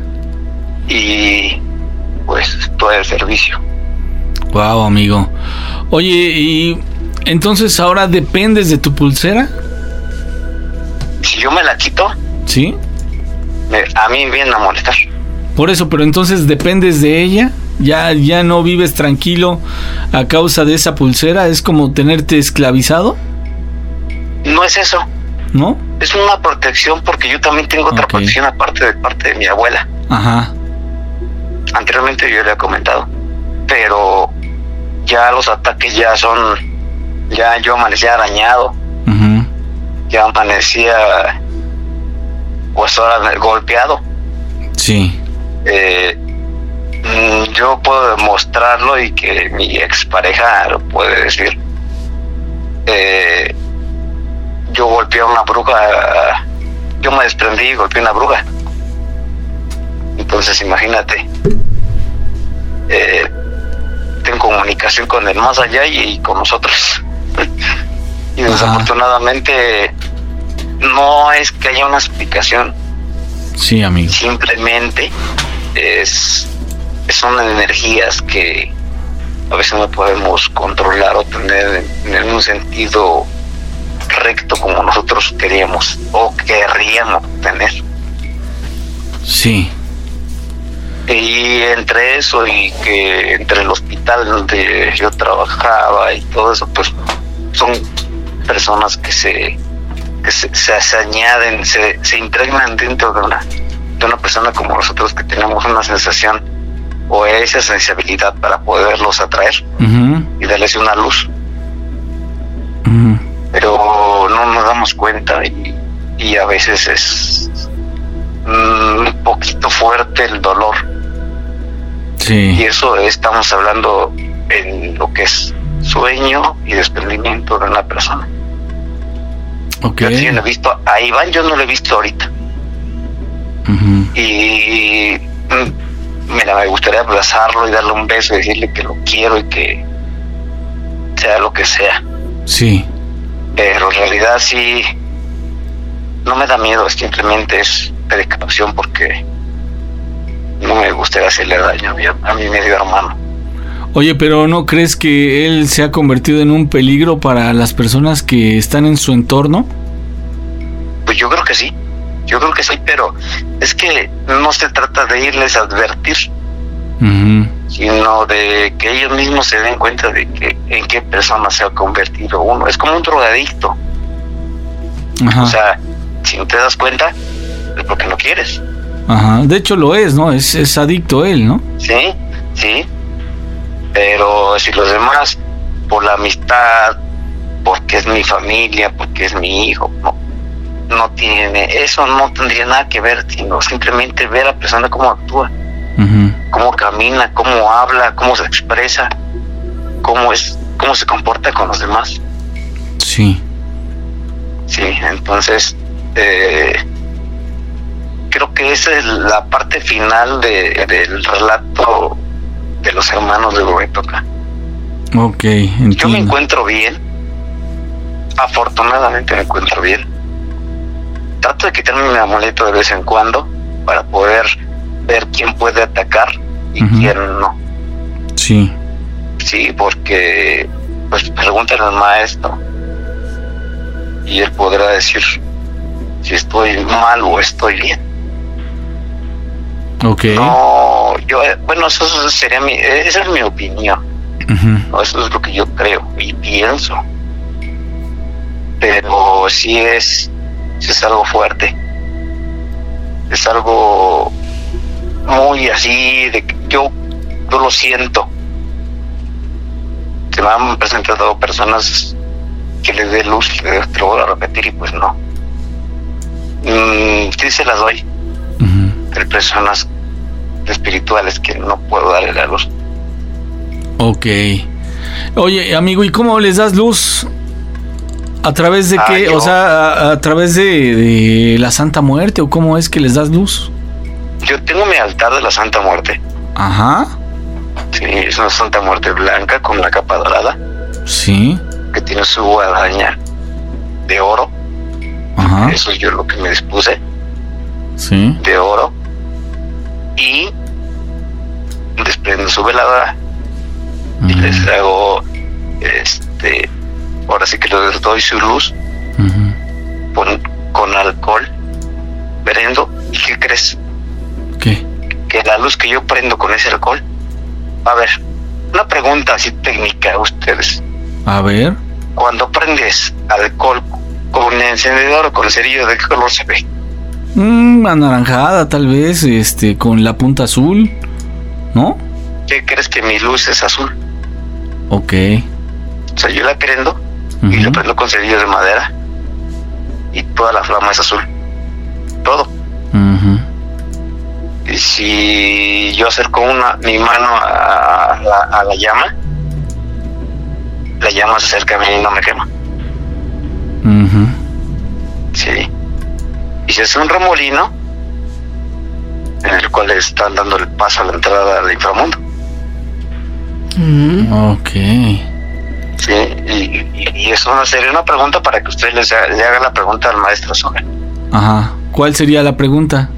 Y pues estoy al servicio. Wow, amigo. Oye, y entonces ahora dependes de tu pulsera. Si yo me la quito, sí, me, a mí me vienen a molestar. Por eso, pero entonces dependes de ella. Ya, ya no vives tranquilo a causa de esa pulsera. Es como tenerte esclavizado. No es eso. ¿No? Es una protección porque yo también tengo otra okay. protección aparte de parte de mi abuela. Ajá. Anteriormente yo le he comentado, pero ya los ataques ya son, ya yo amanecía arañado, uh-huh. ya amanecía pues ahora golpeado. Sí. Eh, yo puedo demostrarlo y que mi expareja lo puede decir. Eh, yo golpeé a una bruja, yo me desprendí y golpeé a una bruja. Entonces imagínate, eh, tengo comunicación con el más allá y, y con nosotros. Y desafortunadamente no es que haya una explicación. Sí, amigo. Simplemente es, son energías que a veces no podemos controlar o tener en, en un sentido recto como nosotros queríamos o querríamos tener. Sí. Y entre eso y que entre el hospital donde yo trabajaba y todo eso, pues son personas que se que se, se, se añaden, se, se impregnan dentro de una de una persona como nosotros, que tenemos una sensación o esa sensibilidad para poderlos atraer uh-huh. y darles una luz. Uh-huh. Pero no nos damos cuenta y, y a veces es mm, un poquito fuerte el dolor. Sí. Y eso estamos hablando en lo que es sueño y desprendimiento de una persona. Okay. Yo, yo no he visto a Iván, yo no lo he visto ahorita. Uh-huh. Y mira, me gustaría abrazarlo y darle un beso y decirle que lo quiero y que sea lo que sea. Sí. Pero en realidad sí, no me da miedo, simplemente es precaución porque no me gustaría hacerle daño a mi, a mi medio hermano. Oye, pero ¿no crees que él se ha convertido en un peligro para las personas que están en su entorno? Pues yo creo que sí, yo creo que sí, pero es que no se trata de irles a advertir, uh-huh. sino de que ellos mismos se den cuenta de que en qué persona se ha convertido uno. Es como un drogadicto. Ajá. O sea, si no te das cuenta, es porque no quieres. Ajá, de hecho lo es, ¿no? Es, es adicto él, ¿no? Sí, sí. Pero si los demás, por la amistad, porque es mi familia, porque es mi hijo, no, no tiene, eso no tendría nada que ver, sino simplemente ver a la persona cómo actúa, uh-huh. cómo camina, cómo habla, cómo se expresa, cómo es, cómo se comporta con los demás. Sí. Sí, entonces eh, creo que esa es la parte final de, del relato de los hermanos de Huehuetoca. Ok, entiendo. Yo me encuentro bien, afortunadamente me encuentro bien. Trato de quitarme mi amuleto de vez en cuando para poder ver quién puede atacar y uh-huh. quién no. Sí. Sí, porque pues pregúntale al maestro y él podrá decir si estoy mal o estoy bien. Okay. No, yo, bueno, eso sería mi, esa es mi opinión. Uh-huh. No, eso es lo que yo creo y pienso. Pero sí es, sí es algo fuerte. Es algo muy así de que yo, yo lo siento. porque me han presentado personas que les dé luz, te lo voy a repetir y pues no. Mm, sí se las doy. Uh-huh. Pero personas espirituales que no puedo darle la luz. Ok. Oye, amigo, ¿y cómo les das luz? ¿A través de ah, qué? Yo... O sea, a, a través de, de la Santa Muerte, ¿o cómo es que les das luz? Yo tengo mi altar de la Santa Muerte. Ajá. Sí, es una Santa Muerte blanca con la capa dorada. Sí. Que tiene su guadaña de oro. Ajá. Eso es yo lo que me dispuse. Sí. De oro. Y desprendo su veladora. Uh-huh. Y les hago, este, ahora sí que les doy su luz. Uh-huh. Con, con alcohol. Prendo. ¿Y qué crees? ¿Qué? Que la luz que yo prendo con ese alcohol. A ver, una pregunta así técnica a ustedes. A ver. Cuando prendes alcohol con encendedor o con cerillo, ¿de qué color se ve? Mm, anaranjada, tal vez, este, con la punta azul, ¿no? ¿Qué crees que mi luz es azul? Ok. O sea, yo la prendo uh-huh. y la prendo con cerillo de madera y toda la flama es azul. Todo. Uh-huh. Y si yo acerco una mi mano a, a, la, a la llama, la llama se acerca a mí y no me quema. Uh-huh. Sí. Y se hace un remolino en el cual están dando el paso a la entrada al inframundo. Mm. Ok. Sí, y, y, y es una serie, una pregunta para que usted les haga, le haga la pregunta al maestro Soga. Ajá. ¿Cuál sería la pregunta?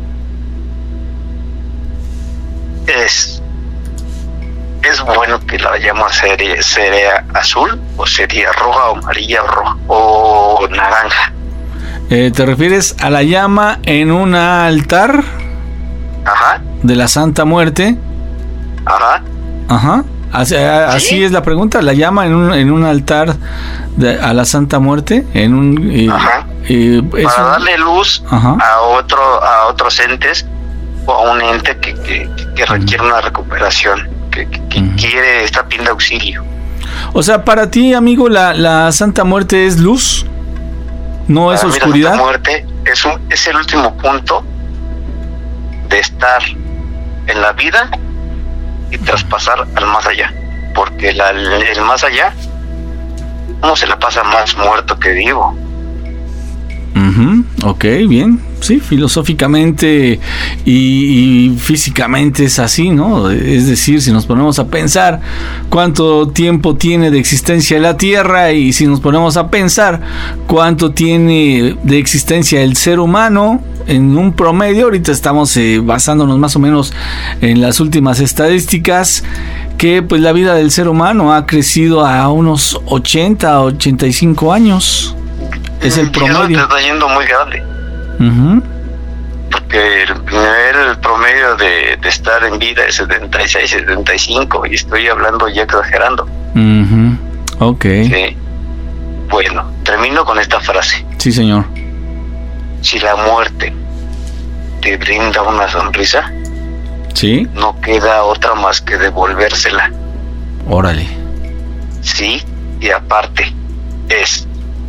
Es ¿Es bueno que la llama sería, sería azul o sería roja o amarilla o, roja, o naranja? Eh, ¿Te refieres a la llama en un altar? Ajá. De la Santa Muerte. Ajá. Ajá. Así, así ¿sí? Es la pregunta. La llama en un, en un altar de, a la Santa Muerte. En un. Eh, Ajá. Eh, Para un... darle luz Ajá. a otro a otros entes o a un ente que, que, que requiere una recuperación, que, que, que uh-huh. quiere estar pidiendo auxilio. O sea, para ti, amigo, la, la Santa Muerte es luz, no para es mí oscuridad. La Santa Muerte es un es el último punto de estar en la vida y traspasar al más allá, porque la, el, el más allá uno se la pasa más muerto que vivo. Uh-huh. Ok, bien, sí, filosóficamente y, y físicamente es así, ¿no? Es decir, si nos ponemos a pensar cuánto tiempo tiene de existencia la Tierra y si nos ponemos a pensar cuánto tiene de existencia el ser humano en un promedio, ahorita estamos eh, basándonos más o menos en las últimas estadísticas, que pues la vida del ser humano ha crecido a unos ochenta, ochenta y cinco años. Es el promedio. Y eso te está yendo muy grande. Uh-huh. Porque el primer promedio de, de estar en vida es setenta y seis, setenta y cinco, y estoy hablando ya exagerando. Uh-huh. Ok. Sí. Bueno, termino con esta frase. Sí, señor. Si la muerte te brinda una sonrisa, sí, no queda otra más que devolvérsela. Órale. Sí, y aparte es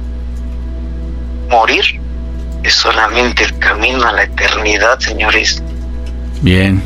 morir es solamente el camino a la eternidad, señores. Bien.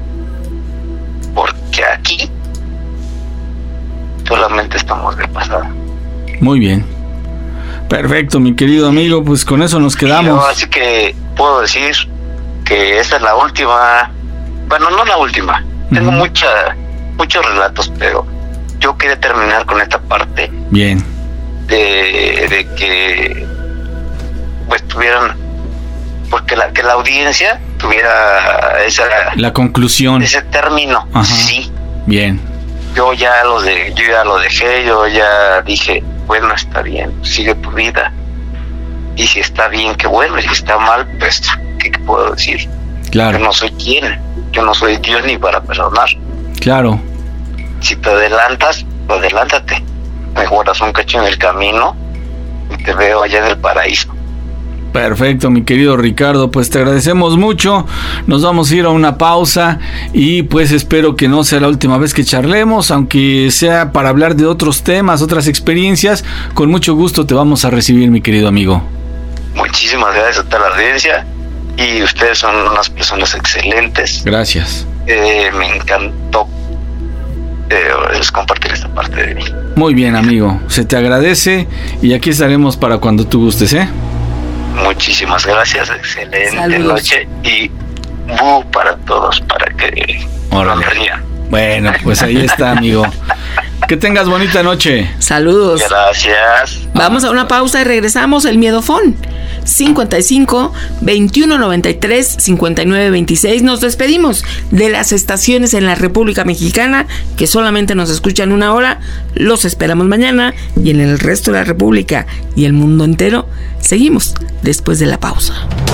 Porque aquí solamente estamos de pasada. Muy bien. Perfecto, mi querido amigo, pues con eso nos quedamos. Yo, así que puedo decir que esta es la última, bueno, no la última. Uh-huh. Tengo mucha, muchos relatos, pero yo quería terminar con esta parte. Bien. De, de que pues tuvieran, porque la que la audiencia tuviera esa la conclusión, ese término. Ajá. Sí. Bien. Yo ya lo de, yo ya lo dejé, yo ya dije, bueno, está bien, sigue tu vida. Y si está bien, qué bueno, y si está mal, pues, ¿qué puedo decir? Claro. Yo no soy quien, yo no soy Dios ni para perdonar. Claro. Si te adelantas, pues adelántate. Me guardas un cacho en el camino y te veo allá en el paraíso. Perfecto, mi querido Ricardo, pues te agradecemos mucho. Nos vamos a ir a una pausa y pues espero que no sea la última vez que charlemos, aunque sea para hablar de otros temas, otras experiencias. Con mucho gusto te vamos a recibir, mi querido amigo. Muchísimas gracias a toda la audiencia y ustedes son unas personas excelentes. Gracias. Eh, me encantó eh, compartir esta parte de mí. Muy bien, amigo, se te agradece y aquí estaremos para cuando tú gustes, ¿eh? Muchísimas gracias, excelente Saludos. noche y bu para todos para que Órale. no rían. Bueno, pues ahí está, amigo. Que tengas bonita noche. Saludos. Gracias. Vamos a una pausa y regresamos. El Miedofón cincuenta y cinco, veintiuno noventa y tres, cincuenta y nueve veintiséis. Nos despedimos de las estaciones en la República Mexicana que solamente nos escuchan una hora. Los esperamos mañana y en el resto de la República y el mundo entero seguimos después de la pausa.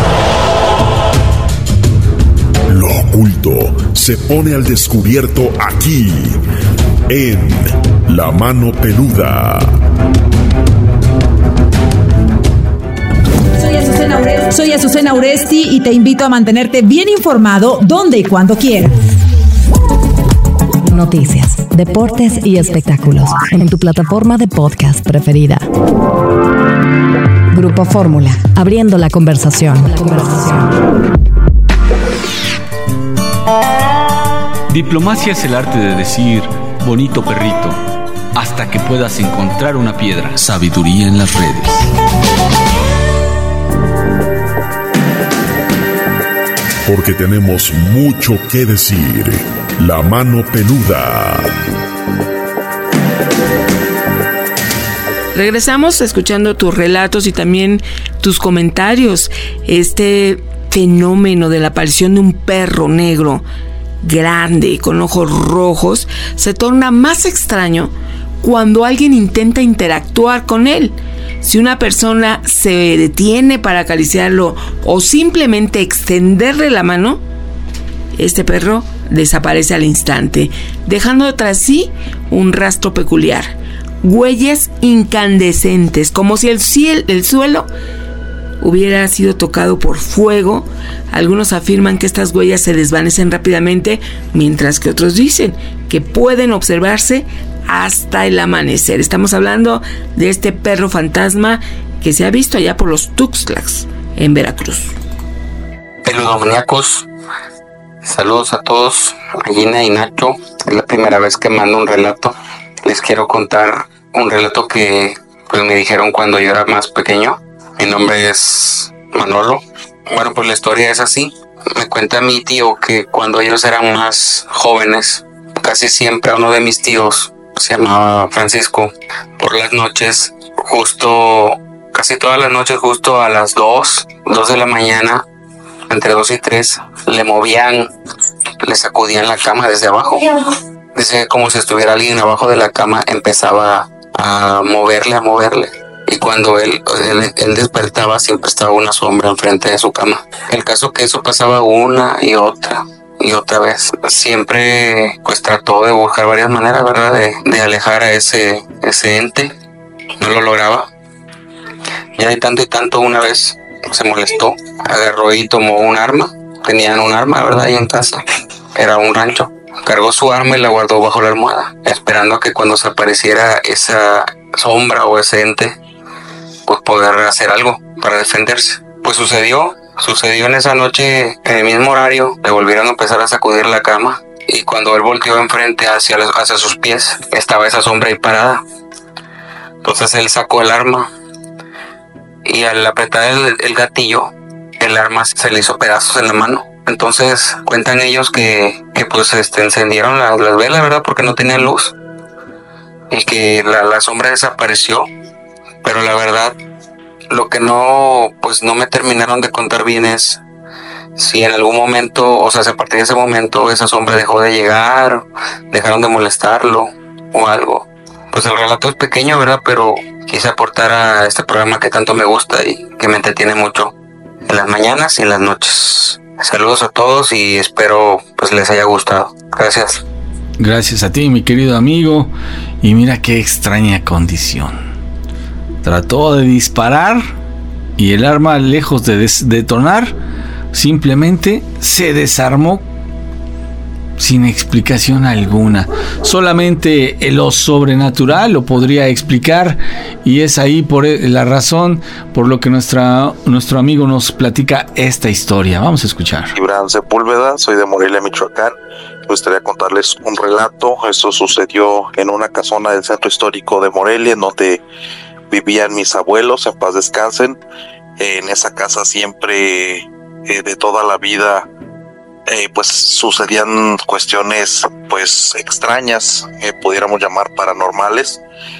Lo oculto se pone al descubierto aquí, en La Mano Peluda. Soy Azucena Uresti. Soy Azucena Uresti y te invito a mantenerte bien informado donde y cuando quieras. Noticias, deportes y espectáculos en tu plataforma de podcast preferida. Grupo Fórmula, abriendo la conversación. La conversación. Diplomacia es el arte de decir bonito perrito hasta que puedas encontrar una piedra. Sabiduría en las redes. Porque tenemos mucho que decir. La Mano Peluda. Regresamos escuchando tus relatos y también tus comentarios. Este fenómeno de la aparición de un perro negro grande con ojos rojos se torna más extraño cuando alguien intenta interactuar con él. Si una persona se detiene para acariciarlo o simplemente extenderle la mano, este perro desaparece al instante, dejando tras sí un rastro peculiar, huellas incandescentes, como si el, cielo, el suelo hubiera sido tocado por fuego. Algunos afirman que estas huellas se desvanecen rápidamente, mientras que otros dicen que pueden observarse hasta el amanecer. Estamos hablando de este perro fantasma que se ha visto allá por los Tuxtlas, en Veracruz. Peludomaniacos, saludos a todos, Regina y Nacho. Es la primera vez que mando un relato. Les quiero contar un relato que pues me dijeron cuando yo era más pequeño. Mi nombre es Manolo. Bueno, pues la historia es así. Me cuenta mi tío que cuando ellos eran más jóvenes, casi siempre a uno de mis tíos, se llamaba Francisco, por las noches, justo, casi todas las noches, justo a las dos, dos de la mañana, entre dos y tres, le movían, le sacudían la cama desde abajo. Dice como si estuviera alguien abajo de la cama, empezaba a moverle, a moverle. Y cuando él, él, él despertaba, siempre estaba una sombra enfrente de su cama. El caso que eso pasaba una y otra y otra vez. Siempre pues trató de buscar varias maneras, ¿verdad? De, de alejar a ese, ese ente. No lo lograba. Ya de tanto y tanto, una vez se molestó. Agarró y tomó un arma. Tenían un arma, ¿verdad? Ahí en casa. Era un rancho. Cargó su arma y la guardó bajo la almohada, esperando a que cuando se apareciera esa sombra o ese ente, pues poder hacer algo para defenderse. Pues sucedió, sucedió en esa noche, en el mismo horario, le volvieron a empezar a sacudir la cama y cuando él volteó enfrente hacia, hacia sus pies, estaba esa sombra ahí parada. Entonces él sacó el arma y al apretar el, el gatillo, el arma se le hizo pedazos en la mano. Entonces cuentan ellos que, que pues este, encendieron las, las velas, ¿verdad? Porque no tenían luz y que la, la sombra desapareció. Pero la verdad, lo que no, pues no me terminaron de contar bien es si en algún momento, o sea, si a partir de ese momento esa sombra dejó de llegar, dejaron de molestarlo o algo. Pues el relato es pequeño, ¿verdad? Pero quise aportar a este programa que tanto me gusta y que me entretiene mucho en las mañanas y en las noches. Saludos a todos y espero pues les haya gustado. Gracias. Gracias a ti, mi querido amigo. Y mira qué extraña condición. Trató de disparar y el arma, lejos de des- detonar, simplemente se desarmó sin explicación alguna. Solamente lo sobrenatural lo podría explicar, y es ahí por la razón por lo que nuestra, nuestro amigo nos platica esta historia. Vamos a escuchar. Gibran Sepúlveda, soy de Morelia, Michoacán. Me gustaría contarles un relato. Esto sucedió en una casona del centro histórico de Morelia, en donde vivían mis abuelos, en paz descansen. En esa casa siempre, eh, de toda la vida, Eh, pues sucedían cuestiones pues extrañas, eh, pudiéramos llamar paranormales.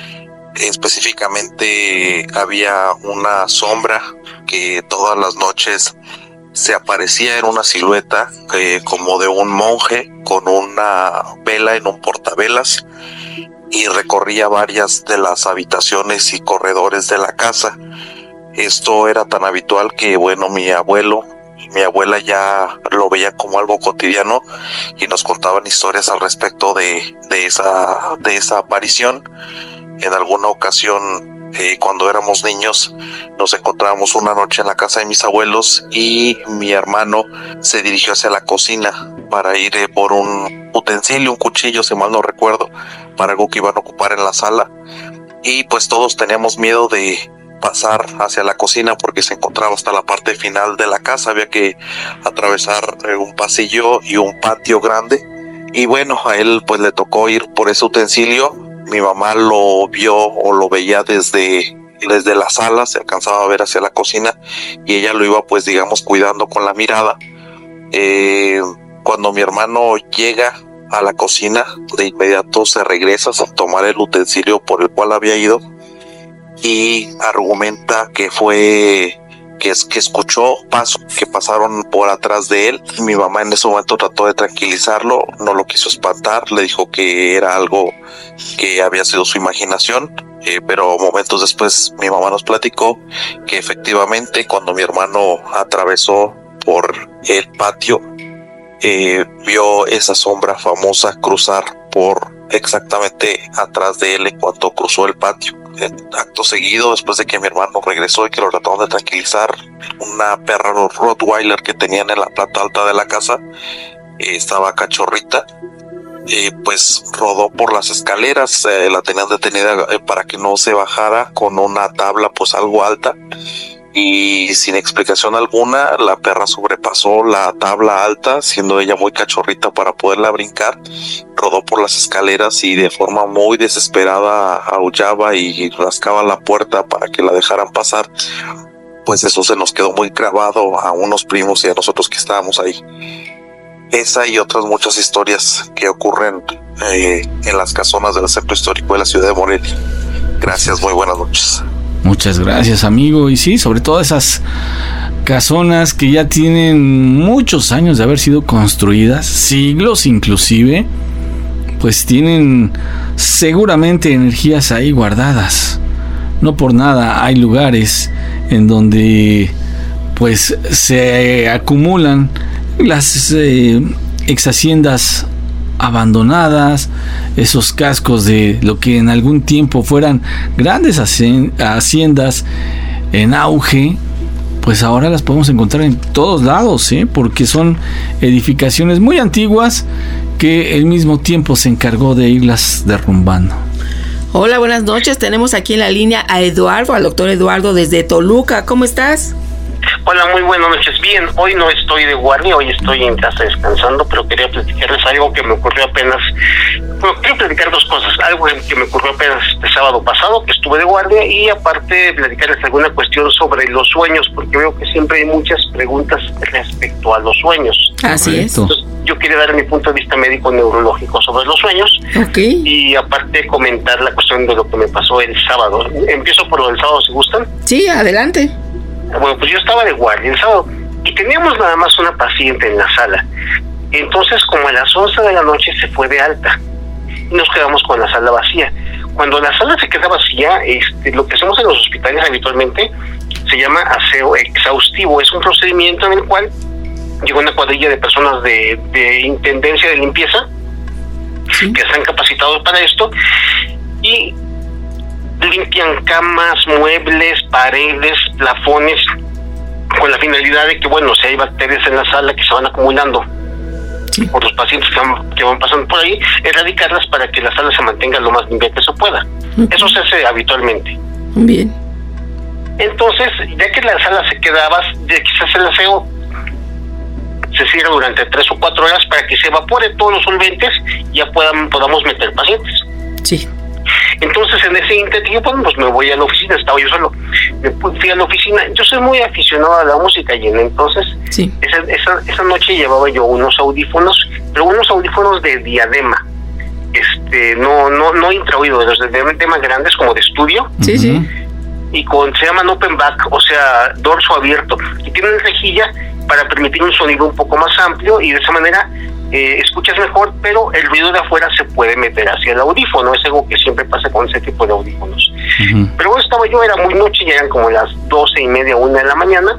Específicamente había una sombra que todas las noches se aparecía en una silueta eh, como de un monje con una vela en un portavelas, y recorría varias de las habitaciones y corredores de la casa. Esto era tan habitual que, bueno, mi abuelo Mi abuela ya lo veía como algo cotidiano y nos contaban historias al respecto de, de, esa, de esa aparición. En alguna ocasión, eh, cuando éramos niños, nos encontrábamos una noche en la casa de mis abuelos y mi hermano se dirigió hacia la cocina para ir eh, por un utensilio, un cuchillo, si mal no recuerdo, para algo que iban a ocupar en la sala. Y pues todos teníamos miedo de pasar hacia la cocina porque se encontraba hasta la parte final de la casa. Había que atravesar un pasillo y un patio grande, y bueno, a él pues le tocó ir por ese utensilio. Mi mamá lo vio o lo veía desde, desde la sala, se alcanzaba a ver hacia la cocina, y ella lo iba pues digamos cuidando con la mirada. Eh, cuando mi hermano llega a la cocina, de inmediato se regresa a tomar el utensilio por el cual había ido, y argumenta que fue que es que escuchó pasos que pasaron por atrás de él. Mi mamá en ese momento trató de tranquilizarlo, no lo quiso espantar, le dijo que era algo que había sido su imaginación, eh, pero momentos después mi mamá nos platicó que efectivamente cuando mi hermano atravesó por el patio, eh, vio esa sombra famosa cruzar por exactamente atrás de él en cuanto cruzó el patio. Acto seguido, después de que mi hermano regresó y que lo trataron de tranquilizar, una perra Rottweiler que tenían en la planta alta de la casa, eh, estaba cachorrita, eh, pues rodó por las escaleras, eh, la tenían detenida eh, para que no se bajara con una tabla pues algo alta, y sin explicación alguna la perra sobrepasó la tabla alta, siendo ella muy cachorrita para poderla brincar, rodó por las escaleras y de forma muy desesperada aullaba y rascaba la puerta para que la dejaran pasar. Pues eso se nos quedó muy grabado a unos primos y a nosotros que estábamos ahí. Esa y otras muchas historias que ocurren eh, en las casonas del centro histórico de la ciudad de Morelia. Gracias, muy buenas noches. Muchas gracias, amigo. Y sí, sobre todo esas casonas que ya tienen muchos años de haber sido construidas, siglos inclusive, pues tienen seguramente energías ahí guardadas. No por nada hay lugares en donde pues se acumulan las eh, ex haciendas abandonadas, esos cascos de lo que en algún tiempo fueran grandes haciendas en auge, pues ahora las podemos encontrar en todos lados, ¿eh? Porque son edificaciones muy antiguas que el mismo tiempo se encargó de irlas derrumbando. Hola, buenas noches. Tenemos aquí en la línea a Eduardo, al doctor Eduardo desde Toluca. ¿Cómo estás? Hola, muy buenas noches. Bien, hoy no estoy de guardia, hoy estoy en casa descansando, pero quería platicarles algo que me ocurrió apenas. Bueno, quiero platicar dos cosas. Algo que me ocurrió apenas este sábado pasado, que estuve de guardia, y aparte platicarles alguna cuestión sobre los sueños, porque veo que siempre hay muchas preguntas respecto a los sueños. Así es. Entonces, yo quería dar mi punto de vista médico neurológico sobre los sueños. Okay. Y aparte comentar la cuestión de lo que me pasó el sábado. Empiezo por lo del sábado, si gustan. Sí, adelante. Bueno, pues yo estaba de guardia el sábado y teníamos nada más una paciente en la sala. Entonces, como a las once de la noche se fue de alta y nos quedamos con la sala vacía. Cuando la sala se queda vacía, este, lo que hacemos en los hospitales habitualmente se llama aseo exhaustivo. Es un procedimiento en el cual llega una cuadrilla de personas de, de intendencia de limpieza, ¿sí?, que están capacitados para esto, y limpian camas, muebles, paredes, plafones, con la finalidad de que, bueno, si hay bacterias en la sala que se van acumulando sí. por los pacientes que van, que van pasando por ahí, erradicarlas para que la sala se mantenga lo más limpia que se pueda. Uh-huh. Eso se hace habitualmente. Bien. Entonces, ya que la sala se quedaba, ya que se hace el aseo, se cierra durante tres o cuatro horas para que se evapore todos los solventes y ya puedan, podamos meter pacientes. Sí. Entonces, en ese instante, bueno, pues me voy a la oficina, estaba yo solo. Me fui a la oficina. Yo soy muy aficionado a la música y entonces, sí. esa, esa, esa noche llevaba yo unos audífonos, pero unos audífonos de diadema. Este, no, no, no intraoído, los de diadema grandes como de estudio. Sí, sí. Y con, se llaman open back, o sea, dorso abierto. Y tienen rejilla para permitir un sonido un poco más amplio y de esa manera eh, escuchas mejor, pero el ruido de afuera se puede meter hacia el audífono. Es algo que siempre pasa con ese tipo de audífonos. Uh-huh. Pero bueno, estaba yo, era muy noche, ya eran como las doce y media, una de la mañana,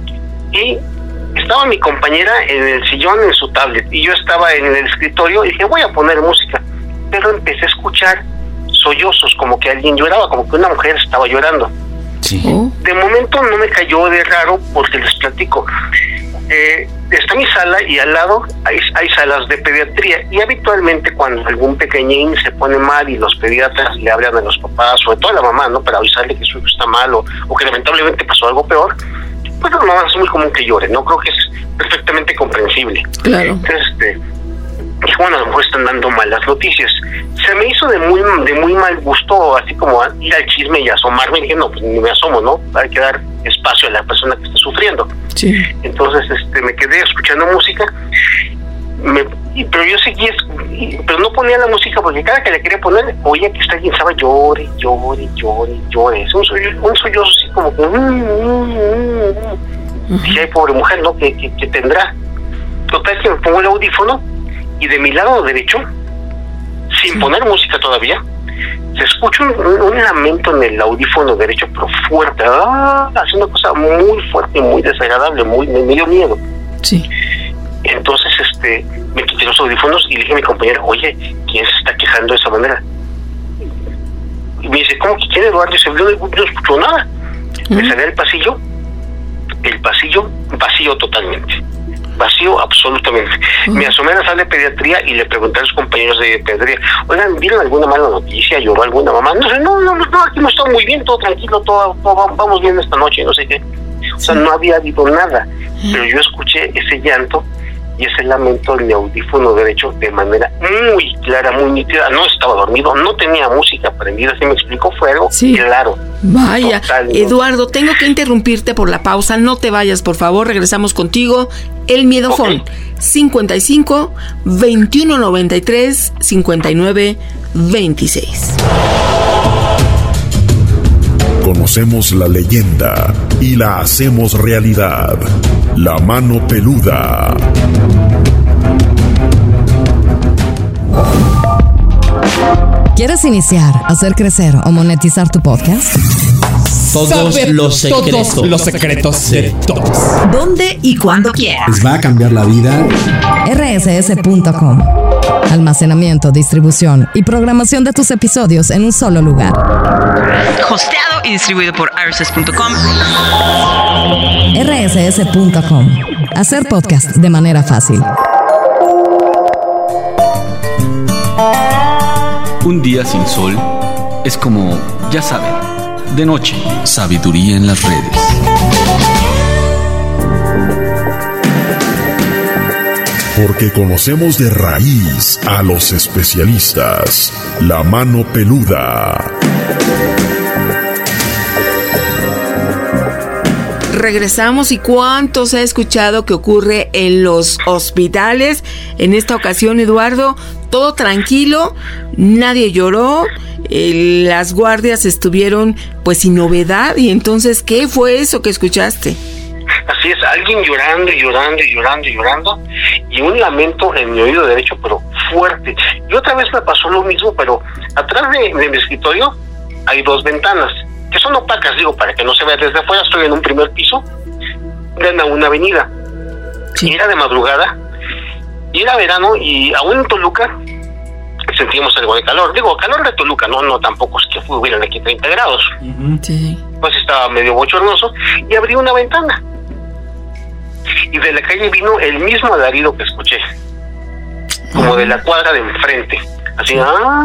y estaba mi compañera en el sillón en su tablet y yo estaba en el escritorio y dije, voy a poner música, pero empecé a escuchar sollozos, como que alguien lloraba, como que una mujer estaba llorando. Sí. De momento no me cayó de raro porque les platico. Eh, está mi sala y al lado hay, hay salas de pediatría y habitualmente cuando algún pequeñín se pone mal y los pediatras le hablan a los papás, sobre todo a la mamá, ¿no? Para avisarle que su hijo está mal o, o que lamentablemente pasó algo peor, pues la mamá es muy común que llore, ¿no? Creo que es perfectamente comprensible. Claro. Entonces, este, dije, bueno, a lo mejor están dando malas noticias. Se me hizo de muy de muy mal gusto, así como ir al chisme y asomarme. Y dije, no, pues ni me asomo, ¿no? Hay que dar espacio a la persona que está sufriendo. Sí. Entonces, este, me quedé escuchando música, me, y, pero yo seguía, y, pero no ponía la música porque cada que le quería poner, oía que esta alguien estaba llore, llore, llore, llore. Es un sollozo, un sollozo así como que... Mm, mm, mm. Uh-huh. Dije, ay, pobre mujer, ¿no? ¿Qué, qué, qué tendrá? Total que me pongo el audífono y de mi lado derecho, sin sí. poner música todavía, se escucha un, un, un lamento en el audífono derecho, pero fuerte, ah, hace una cosa muy fuerte y muy desagradable, muy, me, me dio miedo. Sí. Entonces, este, me quité los audífonos y le dije a mi compañera, oye, ¿quién se está quejando de esa manera? Y me dice, ¿cómo que quién, Eduardo? Y se vio, no, no escuchó nada. Uh-huh. Me salí al pasillo, el pasillo vacío totalmente. Vacío absolutamente. Uh-huh. Me asomé a la sala de pediatría y le pregunté a los compañeros de pediatría, oigan, ¿vieron alguna mala noticia? ¿Lloró alguna mamá? No sé, no, no, no, aquí hemos estado muy bien, todo tranquilo, todo, todo vamos bien esta noche, no sé qué. O sea, no había habido nada, uh-huh. pero yo escuché ese llanto y ese lamento en mi audífono derecho de manera muy clara, muy nítida. No estaba dormido, no tenía música prendida, ¿sí me explico? Fue algo sí. claro. Vaya, total, ¿no? Eduardo, tengo que interrumpirte por la pausa, no te vayas, por favor, regresamos contigo. El Miedofón, okay. cincuenta y cinco, veintiuno noventa y tres, cincuenta y nueve, veintiséis. Conocemos la leyenda y la hacemos realidad. La mano peluda. ¿Quieres iniciar, hacer crecer o monetizar tu podcast? Todos Saber los secretos. Todos los secretos de todos. ¿Dónde y cuándo quieras? Les va a cambiar la vida. R S S punto com. Almacenamiento, distribución y programación de tus episodios en un solo lugar. Hosteado y distribuido por R S S punto com. R S S punto com. Hacer podcast de manera fácil. Un día sin sol es como, ya saben, de noche. Sabiduría en las redes. Porque conocemos de raíz a los especialistas. La mano peluda. Regresamos y cuánto se ha escuchado que ocurre en los hospitales. En esta ocasión, Eduardo, todo tranquilo, nadie lloró, eh, las guardias estuvieron pues sin novedad. Y entonces, ¿qué fue eso que escuchaste? Así es, alguien llorando y llorando y llorando y llorando y un lamento en mi oído derecho, pero fuerte. Y otra vez me pasó lo mismo, pero atrás de, de mi escritorio hay dos ventanas que son opacas, digo, para que no se vea desde afuera. Estoy en un primer piso, dan a una avenida. Sí. Y era de madrugada, y era verano, y aún en Toluca sentíamos algo de calor. Digo, calor de Toluca, no, no tampoco es que hubieran aquí treinta grados. Uh-huh. Sí. Pues estaba medio bochornoso y abrí una ventana. Y de la calle vino el mismo alarido que escuché, como de la cuadra de enfrente. Así, ah,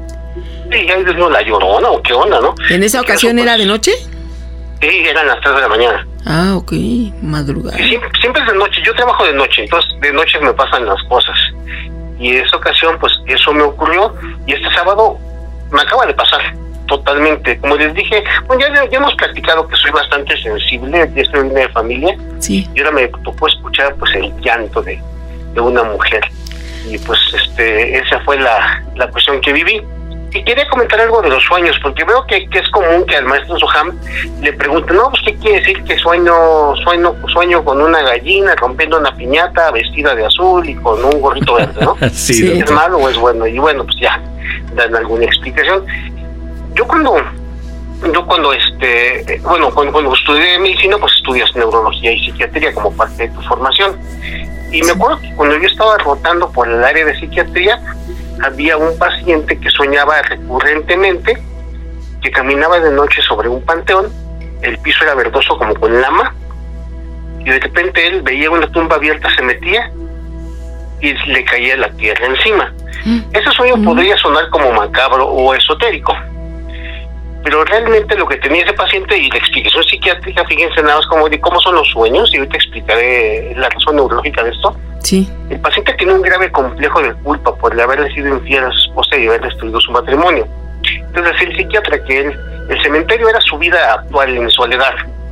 y ahí no la llorona o qué onda, ¿no? ¿En esa ocasión era de noche? Sí, eran las tres de la mañana. Ah, ok, madrugada. Siempre, siempre es de noche, yo trabajo de noche, entonces de noche me pasan las cosas. Y en esa ocasión, pues eso me ocurrió, y este sábado me acaba de pasar totalmente. Como les dije, bueno, ya, ya hemos platicado que soy bastante sensible, ya estoy de familia, sí. Y ahora me tocó escuchar pues el llanto de, de una mujer. Y pues este esa fue la, la cuestión que viví. Y quería comentar algo de los sueños, porque veo que, que es común que al maestro Soham le pregunten, no, pues qué quiere decir que sueño, sueño, sueño con una gallina rompiendo una piñata vestida de azul y con un gorrito verde, ¿no? Sí, sí. ¿Es malo o es bueno? Y bueno, pues ya dan alguna explicación. Yo cuando, yo cuando este, bueno, cuando, cuando estudié medicina, pues estudias neurología y psiquiatría como parte de tu formación. Y me acuerdo que cuando yo estaba rotando por el área de psiquiatría, había un paciente que soñaba recurrentemente que caminaba de noche sobre un panteón, el piso era verdoso como con lama, y de repente él veía una tumba abierta, se metía y le caía la tierra encima. Mm. Ese sueño mm. podría sonar como macabro o esotérico, pero realmente lo que tenía ese paciente y la explicación psiquiátrica, fíjense nada más como de cómo son los sueños, y ahorita explicaré la razón neurológica de esto. Sí. El paciente tiene un grave complejo de culpa por haberle sido infiel a su esposa y haber destruido su matrimonio. Entonces decía el psiquiatra que él, el cementerio era su vida actual en soledad.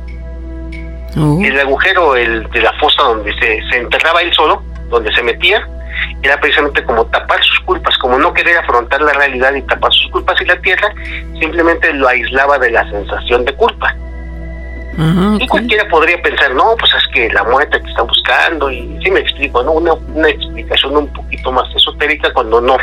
Oh. El agujero el de la fosa donde se, se enterraba él solo, donde se metía, era precisamente como tapar sus culpas, como no querer afrontar la realidad y tapar sus culpas, y la tierra simplemente lo aislaba de la sensación de culpa. Uh-huh, okay. Y cualquiera podría pensar, no, pues es que la muerte que está buscando, y sí me explico, ¿no? Una, una explicación un poquito más esotérica cuando no.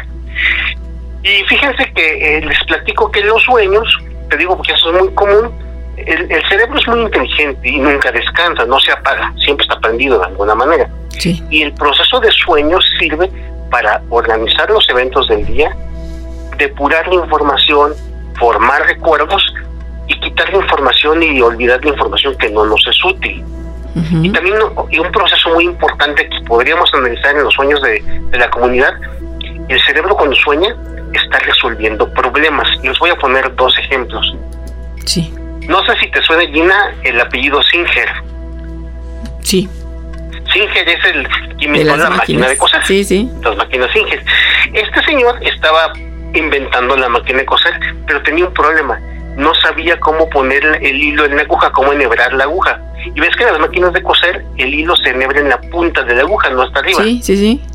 Y fíjense que eh, les platico que en los sueños, te digo porque eso es muy común, el, el cerebro es muy inteligente y nunca descansa, no se apaga, siempre está prendido de alguna manera. Sí. Y el proceso de sueños sirve para organizar los eventos del día, depurar la información, formar recuerdos y quitar la información y olvidar la información que no nos es útil. Uh-huh. Y también y un proceso muy importante que podríamos analizar en los sueños de, de la comunidad, el cerebro cuando sueña está resolviendo problemas. Y les voy a poner dos ejemplos. Sí. No sé si te suena, Gina, el apellido Singer. Sí. Singer es el que inventó la máquina de coser. Sí, sí. Las máquinas Singer. Este señor estaba inventando la máquina de coser, pero tenía un problema. No sabía cómo poner el hilo en la aguja, cómo enhebrar la aguja. Y ves que en las máquinas de coser el hilo se enhebra en la punta de la aguja, no hasta arriba. Sí, sí, sí.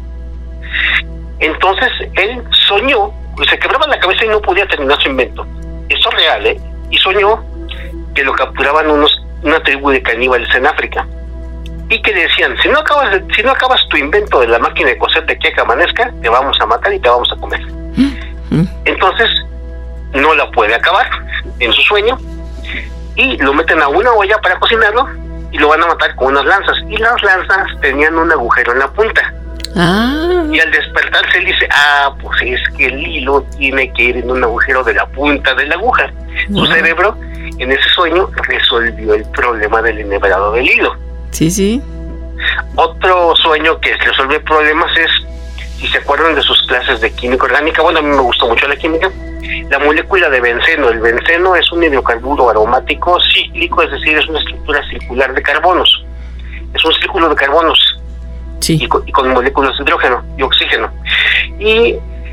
Entonces él soñó, se quebraba la cabeza y no podía terminar su invento. Esto es real, ¿eh? Y soñó que lo capturaban unos una tribu de caníbales en África y que le decían, si no acabas de, si no acabas tu invento de la máquina de coser de aquí a que amanezca, te vamos a matar y te vamos a comer. Mm. Entonces no la puede acabar en su sueño y lo meten a una olla para cocinarlo y lo van a matar con unas lanzas, y las lanzas tenían un agujero en la punta. Ah. Y al despertarse él dice, ah, pues es que el hilo tiene que ir en un agujero de la punta de la aguja. Su ah. cerebro en ese sueño resolvió el problema del enhebrado del hilo. Sí, sí. Otro sueño que resuelve problemas es, si se acuerdan de sus clases de química orgánica, bueno, a mí me gustó mucho la química, la molécula de benceno. El benceno es un hidrocarburo aromático cíclico, es decir, es una estructura circular de carbonos. Es un círculo de carbonos. Sí. Y, con, y con moléculas de hidrógeno y oxígeno. Y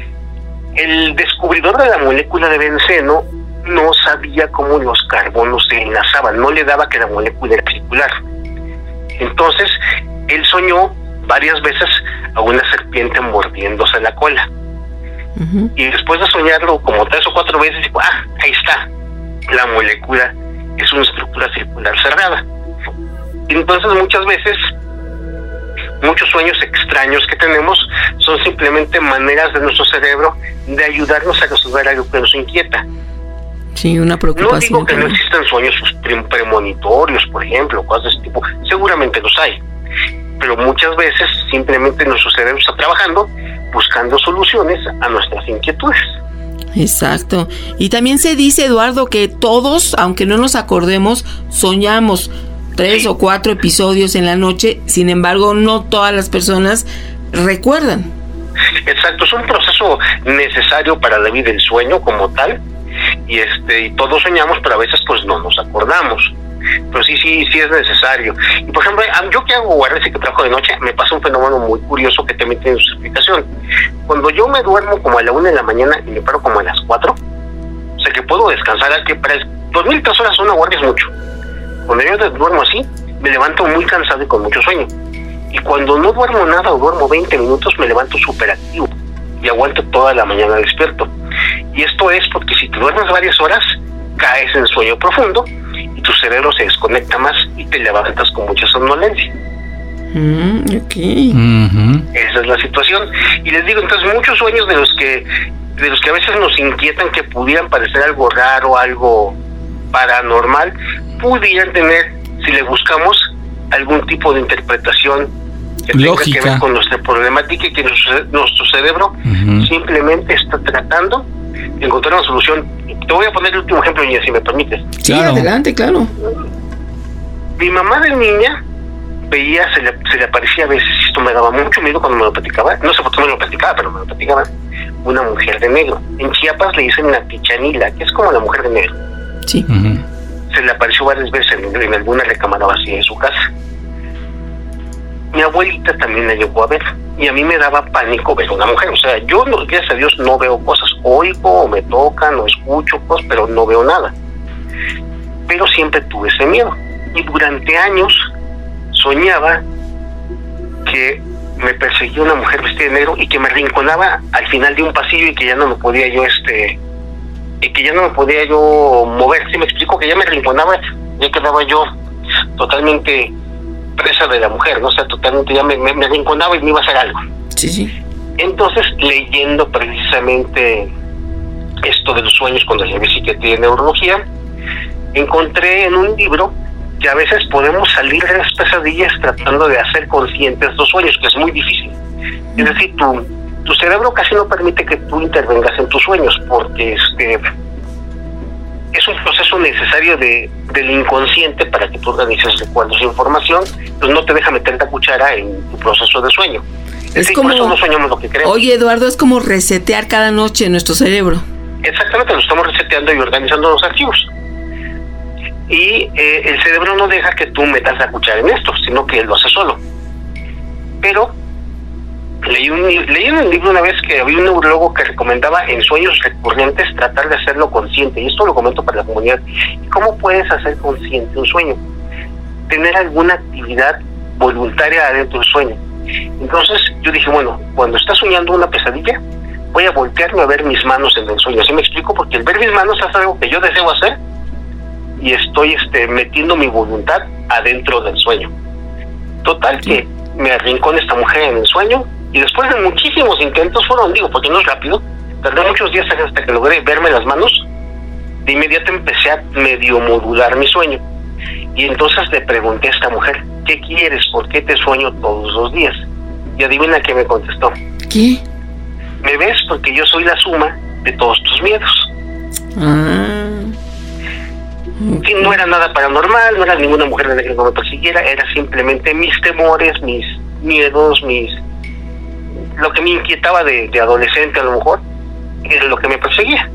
el descubridor de la molécula de benceno no sabía cómo los carbonos se enlazaban, no le daba que la molécula era circular. Entonces, él soñó varias veces a una serpiente mordiéndose la cola. Uh-huh. Y después de soñarlo como tres o cuatro veces, dijo, ah, ahí está, la molécula es una estructura circular cerrada. Y entonces muchas veces, muchos sueños extraños que tenemos son simplemente maneras de nuestro cerebro de ayudarnos a resolver algo que nos inquieta. Sí, una preocupación. No digo que también. no existan sueños premonitorios, por ejemplo, cosas de ese tipo. Seguramente los hay. pero muchas veces simplemente nuestro cerebro está trabajando buscando soluciones a nuestras inquietudes. Exacto. Y también se dice, Eduardo, que todos, aunque no nos acordemos, soñamos tres sí. o cuatro episodios en la noche. Sin embargo, no todas las personas recuerdan. Exacto, es un proceso necesario para la vida, el sueño como tal. Y este y todos soñamos, pero a veces pues no nos acordamos. Pero sí, sí, sí es necesario. Y por ejemplo, yo que hago guardias y que trabajo de noche, me pasa un fenómeno muy curioso que también tiene su explicación. Cuando yo me duermo como a la una de la mañana y me paro como a las cuatro, o sea que puedo descansar, que para dormir tres horas una guardia es mucho. Cuando yo duermo así, me levanto muy cansado y con mucho sueño. Y cuando no duermo nada o duermo veinte minutos, me levanto súper activo y aguanto toda la mañana despierto. Y esto es porque si te duermes varias horas, caes en sueño profundo y tu cerebro se desconecta más y te levantas con mucha somnolencia. Mm, ok. Uh-huh. Esa es la situación. Y les digo, entonces muchos sueños de los que de los que a veces nos inquietan, que pudieran parecer algo raro, algo paranormal, pudieran tener, si le buscamos, algún tipo de interpretación que lógica, tenga que ver con nuestra problemática y que nuestro, nuestro cerebro uh-huh. simplemente está tratando de encontrar una solución. Te voy a poner el último ejemplo, niña, si me permites. Sí, claro. Adelante, claro. Mi mamá de niña veía, se le, se le aparecía a veces, esto me daba mucho miedo cuando me lo platicaba, no sé por qué me lo platicaba, pero me lo platicaba, una mujer de negro. En Chiapas le dicen la pichanila, que es como la mujer de negro. Sí. Uh-huh. Se le apareció varias veces en, en alguna recámara vacía de su casa. Mi abuelita también la llegó a ver y a mí me daba pánico ver una mujer. O sea, yo, gracias a Dios, no veo cosas. Oigo o me tocan o escucho cosas, pero no veo nada. Pero siempre tuve ese miedo. Y durante años soñaba que me perseguía una mujer vestida de negro y que me arrinconaba al final de un pasillo y que ya no me podía yo, este... y que ya no me podía yo mover. ¿Sí me explico? Que ya me arrinconaba, ya quedaba yo totalmente presa de la mujer, ¿no? O sea, totalmente ya me, me, me arrinconaba y me iba a hacer algo. Sí, sí. Entonces, leyendo precisamente esto de los sueños cuando llevé psiquiatría y neurología, encontré en un libro que a veces podemos salir de las pesadillas tratando de hacer conscientes los sueños, que es muy difícil. Es decir, tu, tu cerebro casi no permite que tú intervengas en tus sueños, porque este es un proceso necesario de, del inconsciente para que tú organices recuerdos e información, pues no te deja meter la cuchara en tu proceso de sueño. Es, es decir, como, por eso no soñamos lo que creemos. Oye, Eduardo, es como resetear cada noche nuestro cerebro. Exactamente, lo estamos reseteando y organizando los archivos. Y eh, el cerebro no deja que tú metas la cuchara en esto, sino que él lo hace solo. Pero leí, un, leí en un libro una vez que había un neurólogo que recomendaba en sueños recurrentes tratar de hacerlo consciente, y esto lo comento para la comunidad. ¿Y cómo puedes hacer consciente un sueño? Tener alguna actividad voluntaria adentro del sueño. Entonces yo dije, bueno, cuando estás soñando una pesadilla, voy a voltearme a ver mis manos en el sueño. ¿Sí me explico? Porque el ver mis manos es algo que yo deseo hacer y estoy este, metiendo mi voluntad adentro del sueño. Total que me arrincó esta mujer en el sueño y después de muchísimos intentos, fueron, digo, porque no es rápido, tardé muchos días hasta que logré verme las manos. De inmediato empecé a medio modular mi sueño y entonces le pregunté a esta mujer, ¿qué quieres? ¿Por qué te sueño todos los días? Y adivina qué me contestó. ¿Qué? Me ves porque yo soy la suma de todos tus miedos. Ah. Sí, no era nada paranormal, no era ninguna mujer de que no me persiguiera, era simplemente mis temores, mis miedos, mis lo que me inquietaba de, de adolescente a lo mejor, era lo que me perseguía.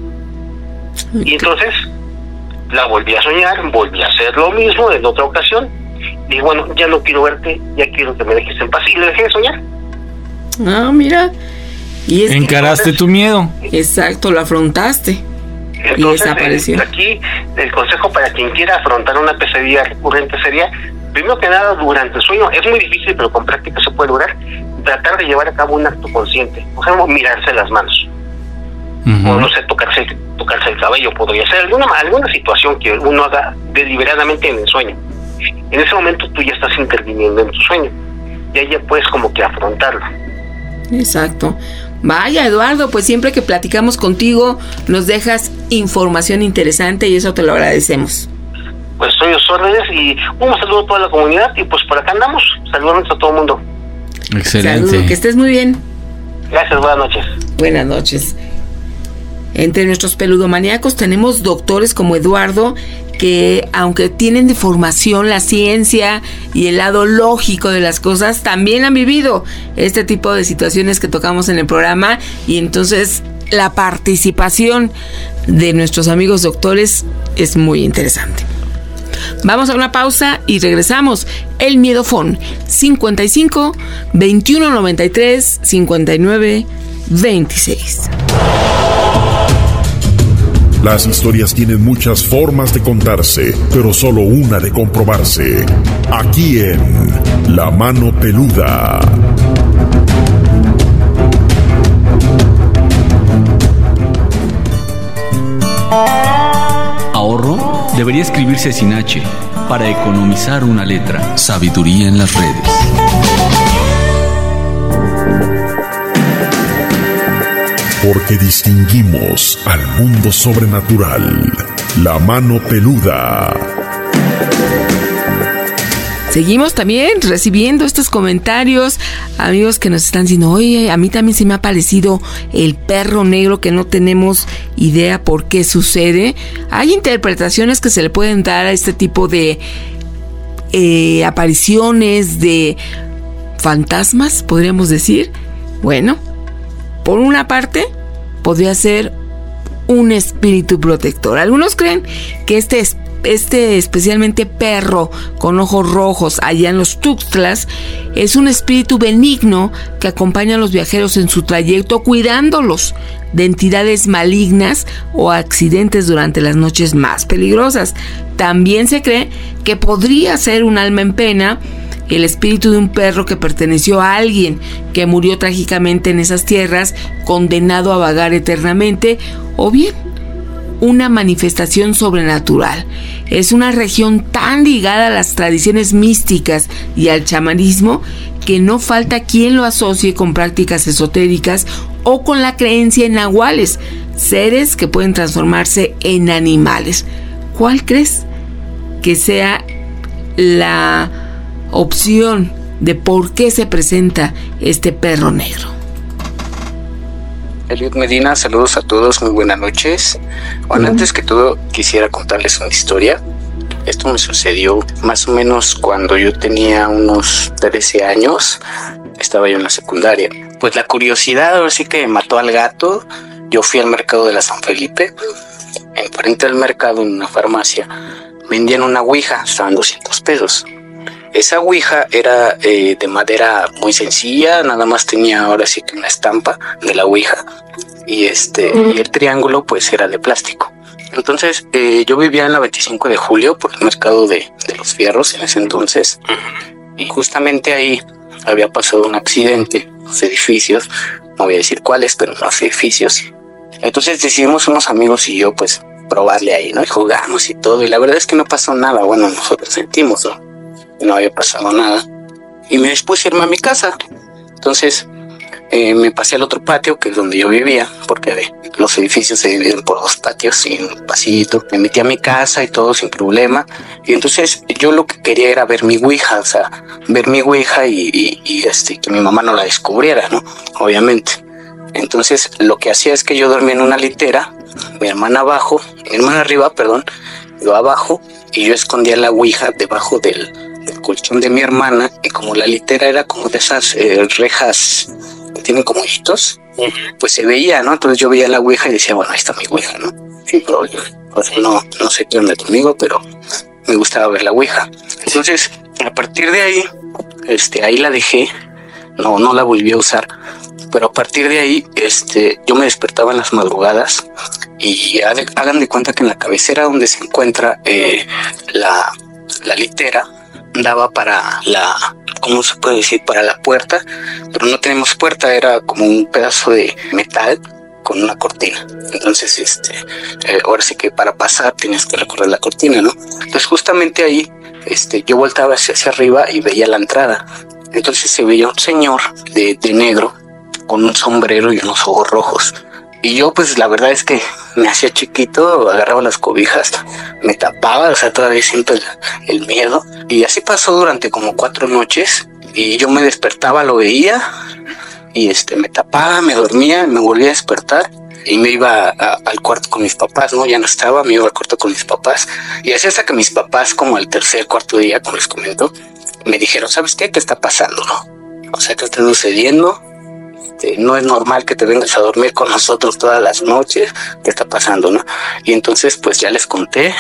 Y entonces la volví a soñar, volví a hacer lo mismo en otra ocasión. Dije, bueno, ya no quiero verte, ya quiero que me dejes en paz. Y le dejé de soñar. Ah, mira. Y es encaraste entonces, tu miedo. Exacto, lo afrontaste. Entonces, y desapareció. Eh, aquí el consejo para quien quiera afrontar una pesadilla recurrente sería, primero que nada, durante el sueño, es muy difícil, pero con práctica se puede lograr, tratar de llevar a cabo un acto consciente. Por ejemplo, mirarse las manos. Uh-huh. O no sé, tocarse, tocarse el cabello, podría ser alguna, alguna situación que uno haga deliberadamente en el sueño. En ese momento tú ya estás interviniendo en tu sueño. Y ahí ya puedes como que afrontarlo. Exacto. Vaya, Eduardo, pues siempre que platicamos contigo nos dejas información interesante y eso te lo agradecemos. pues estoy a sus órdenes y un saludo a toda la comunidad y pues por acá andamos, saludos a todo el mundo. Excelente. Saludo, que estés muy bien. Gracias, buenas noches. Buenas noches. Entre nuestros peludomaníacos tenemos doctores como Eduardo, que aunque tienen de formación la ciencia y el lado lógico de las cosas, también han vivido este tipo de situaciones que tocamos en el programa, y entonces la participación de nuestros amigos doctores es muy interesante. Vamos a una pausa y regresamos. El Miedofón cincuenta y cinco, veintiuno noventa y tres, cincuenta y nueve, veintiséis. Las historias tienen muchas formas de contarse, pero solo una de comprobarse. Aquí en La Mano Peluda. Ahorro debería escribirse sin H para economizar una letra. Sabiduría en las redes. Porque distinguimos al mundo sobrenatural. La Mano Peluda. Seguimos también recibiendo estos comentarios, amigos que nos están diciendo, oye, a mí también se me ha parecido el perro negro, que no tenemos idea por qué sucede. Hay interpretaciones que se le pueden dar a este tipo de eh, apariciones, de fantasmas, podríamos decir. Bueno, por una parte, podría ser un espíritu protector. Algunos creen que este espíritu, Este especialmente perro con ojos rojos allá en los Tuxtlas es un espíritu benigno que acompaña a los viajeros en su trayecto, cuidándolos de entidades malignas o accidentes durante las noches más peligrosas. También se cree que podría ser un alma en pena, el espíritu de un perro que perteneció a alguien que murió trágicamente en esas tierras, condenado a vagar eternamente, o bien una manifestación sobrenatural. Es una región tan ligada a las tradiciones místicas y al chamanismo que no falta quien lo asocie con prácticas esotéricas o con la creencia en nahuales, seres que pueden transformarse en animales. ¿Cuál crees que sea la opción de por qué se presenta este perro negro? Eliud Medina, saludos a todos, muy buenas noches. Bueno, uh-huh. Antes que todo quisiera contarles una historia. Esto me sucedió más o menos cuando yo tenía unos trece años, estaba yo en la secundaria. Pues la curiosidad ahora sí que mató al gato. Yo fui al mercado de la San Felipe, enfrente del mercado, en una farmacia, vendían una ouija, estaban doscientos pesos. Esa ouija era eh, de madera muy sencilla, nada más tenía ahora sí que una estampa de la ouija, y este y el triángulo pues era de plástico. Entonces eh, yo vivía en la veinticinco de julio por el mercado de, de los fierros en ese entonces, y justamente ahí había pasado un accidente, los edificios, no voy a decir cuáles, pero los edificios. Entonces decidimos unos amigos y yo pues probarle ahí, ¿no? Y jugamos y todo, y la verdad es que no pasó nada. Bueno, nosotros sentimos, ¿no? No había pasado nada, y me dispuse a irme a mi casa. Entonces eh, me pasé al otro patio, que es donde yo vivía, porque eh, los edificios se dividen por dos patios y un pasillito. Me metí a mi casa y todo sin problema, y entonces yo lo que quería era ver mi ouija, o sea, ver mi ouija y, y, y este, que mi mamá no la descubriera, ¿no? Obviamente. Entonces lo que hacía es que yo dormía en una litera, mi hermana abajo, mi hermana arriba, perdón, yo abajo, y yo escondía la ouija debajo del el colchón de mi hermana, y como la litera era como de esas eh, rejas que tienen como hoyitos, pues se veía, ¿no? Entonces yo veía la ouija y decía, bueno, ahí está mi ouija, ¿no? Sin problema. O sea, no, no sé qué onda conmigo, pero me gustaba ver la ouija. Entonces, a partir de ahí, este, ahí la dejé, no, no la volví a usar, pero a partir de ahí, este, yo me despertaba en las madrugadas, y hagan de cuenta que en la cabecera donde se encuentra eh, la, la litera, daba para la, ¿cómo se puede decir? Para la puerta, pero no tenemos puerta, era como un pedazo de metal con una cortina. Entonces, este, eh, ahora sí que para pasar tienes que recorrer la cortina, ¿no? Entonces, justamente ahí, este, yo voltaba hacia, hacia arriba y veía la entrada. Entonces se veía un señor de, de negro con un sombrero y unos ojos rojos. Y yo pues la verdad es que me hacía chiquito, agarraba las cobijas, me tapaba, o sea, todavía siento el, el miedo. Y así pasó durante como cuatro noches y yo me despertaba, lo veía y este me tapaba, me dormía, me volvía a despertar y me iba a, a, al cuarto con mis papás, ¿no? Ya no estaba, me iba al cuarto con mis papás. Y así hasta que mis papás, como el tercer, cuarto día, como les comento, me dijeron, ¿sabes qué? ¿Qué está pasando, no? O sea, ¿qué está sucediendo? Este, no es normal que te vengas a dormir con nosotros todas las noches. ¿Qué está pasando, no? Y entonces, pues ya les conté.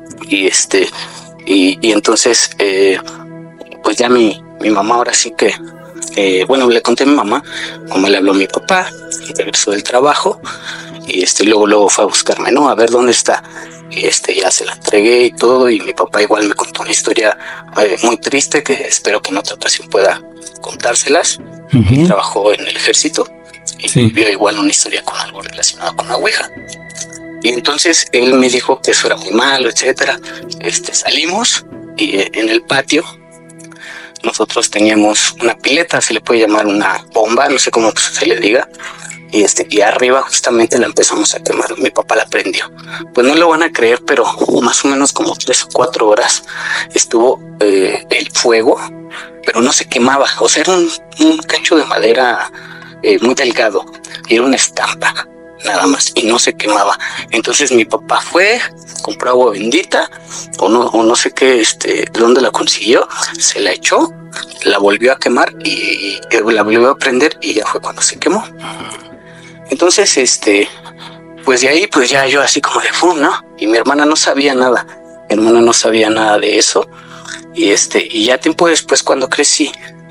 Y este, y, y entonces, eh, pues ya mi, mi mamá ahora sí que, eh, bueno, le conté a mi mamá, como le habló a mi papá, regresó del trabajo, y este, luego, luego fue a buscarme, ¿no? A ver dónde está. Y este, ya se la entregué y todo, y mi papá igual me contó una historia eh, muy triste que espero que en otra ocasión pueda contárselas. Uh-huh. Trabajó en el ejército y sí. Vivió igual una historia con algo relacionado con la ouija. Y entonces él me dijo que eso era muy malo, etcétera. Este, salimos y eh, en el patio nosotros teníamos una pileta, se le puede llamar una bomba, no sé cómo se le diga. Y este, y arriba justamente la empezamos a quemar. Mi papá la prendió. Pues no lo van a creer, pero más o menos como tres o cuatro horas estuvo eh, el fuego, pero no se quemaba. O sea, era un, un cacho de madera eh, muy delgado. Y era una estampa, nada más, y no se quemaba. Entonces mi papá fue, compró agua bendita, o no, o no sé qué, este, de dónde la consiguió, se la echó, la volvió a quemar y, y, y la volvió a prender y ya fue cuando se quemó. Entonces, este, pues de ahí, pues ya yo así como de fum, ¿no? Y mi hermana no sabía nada, mi hermana no sabía nada de eso. Y este, y ya tiempo después, cuando crecí,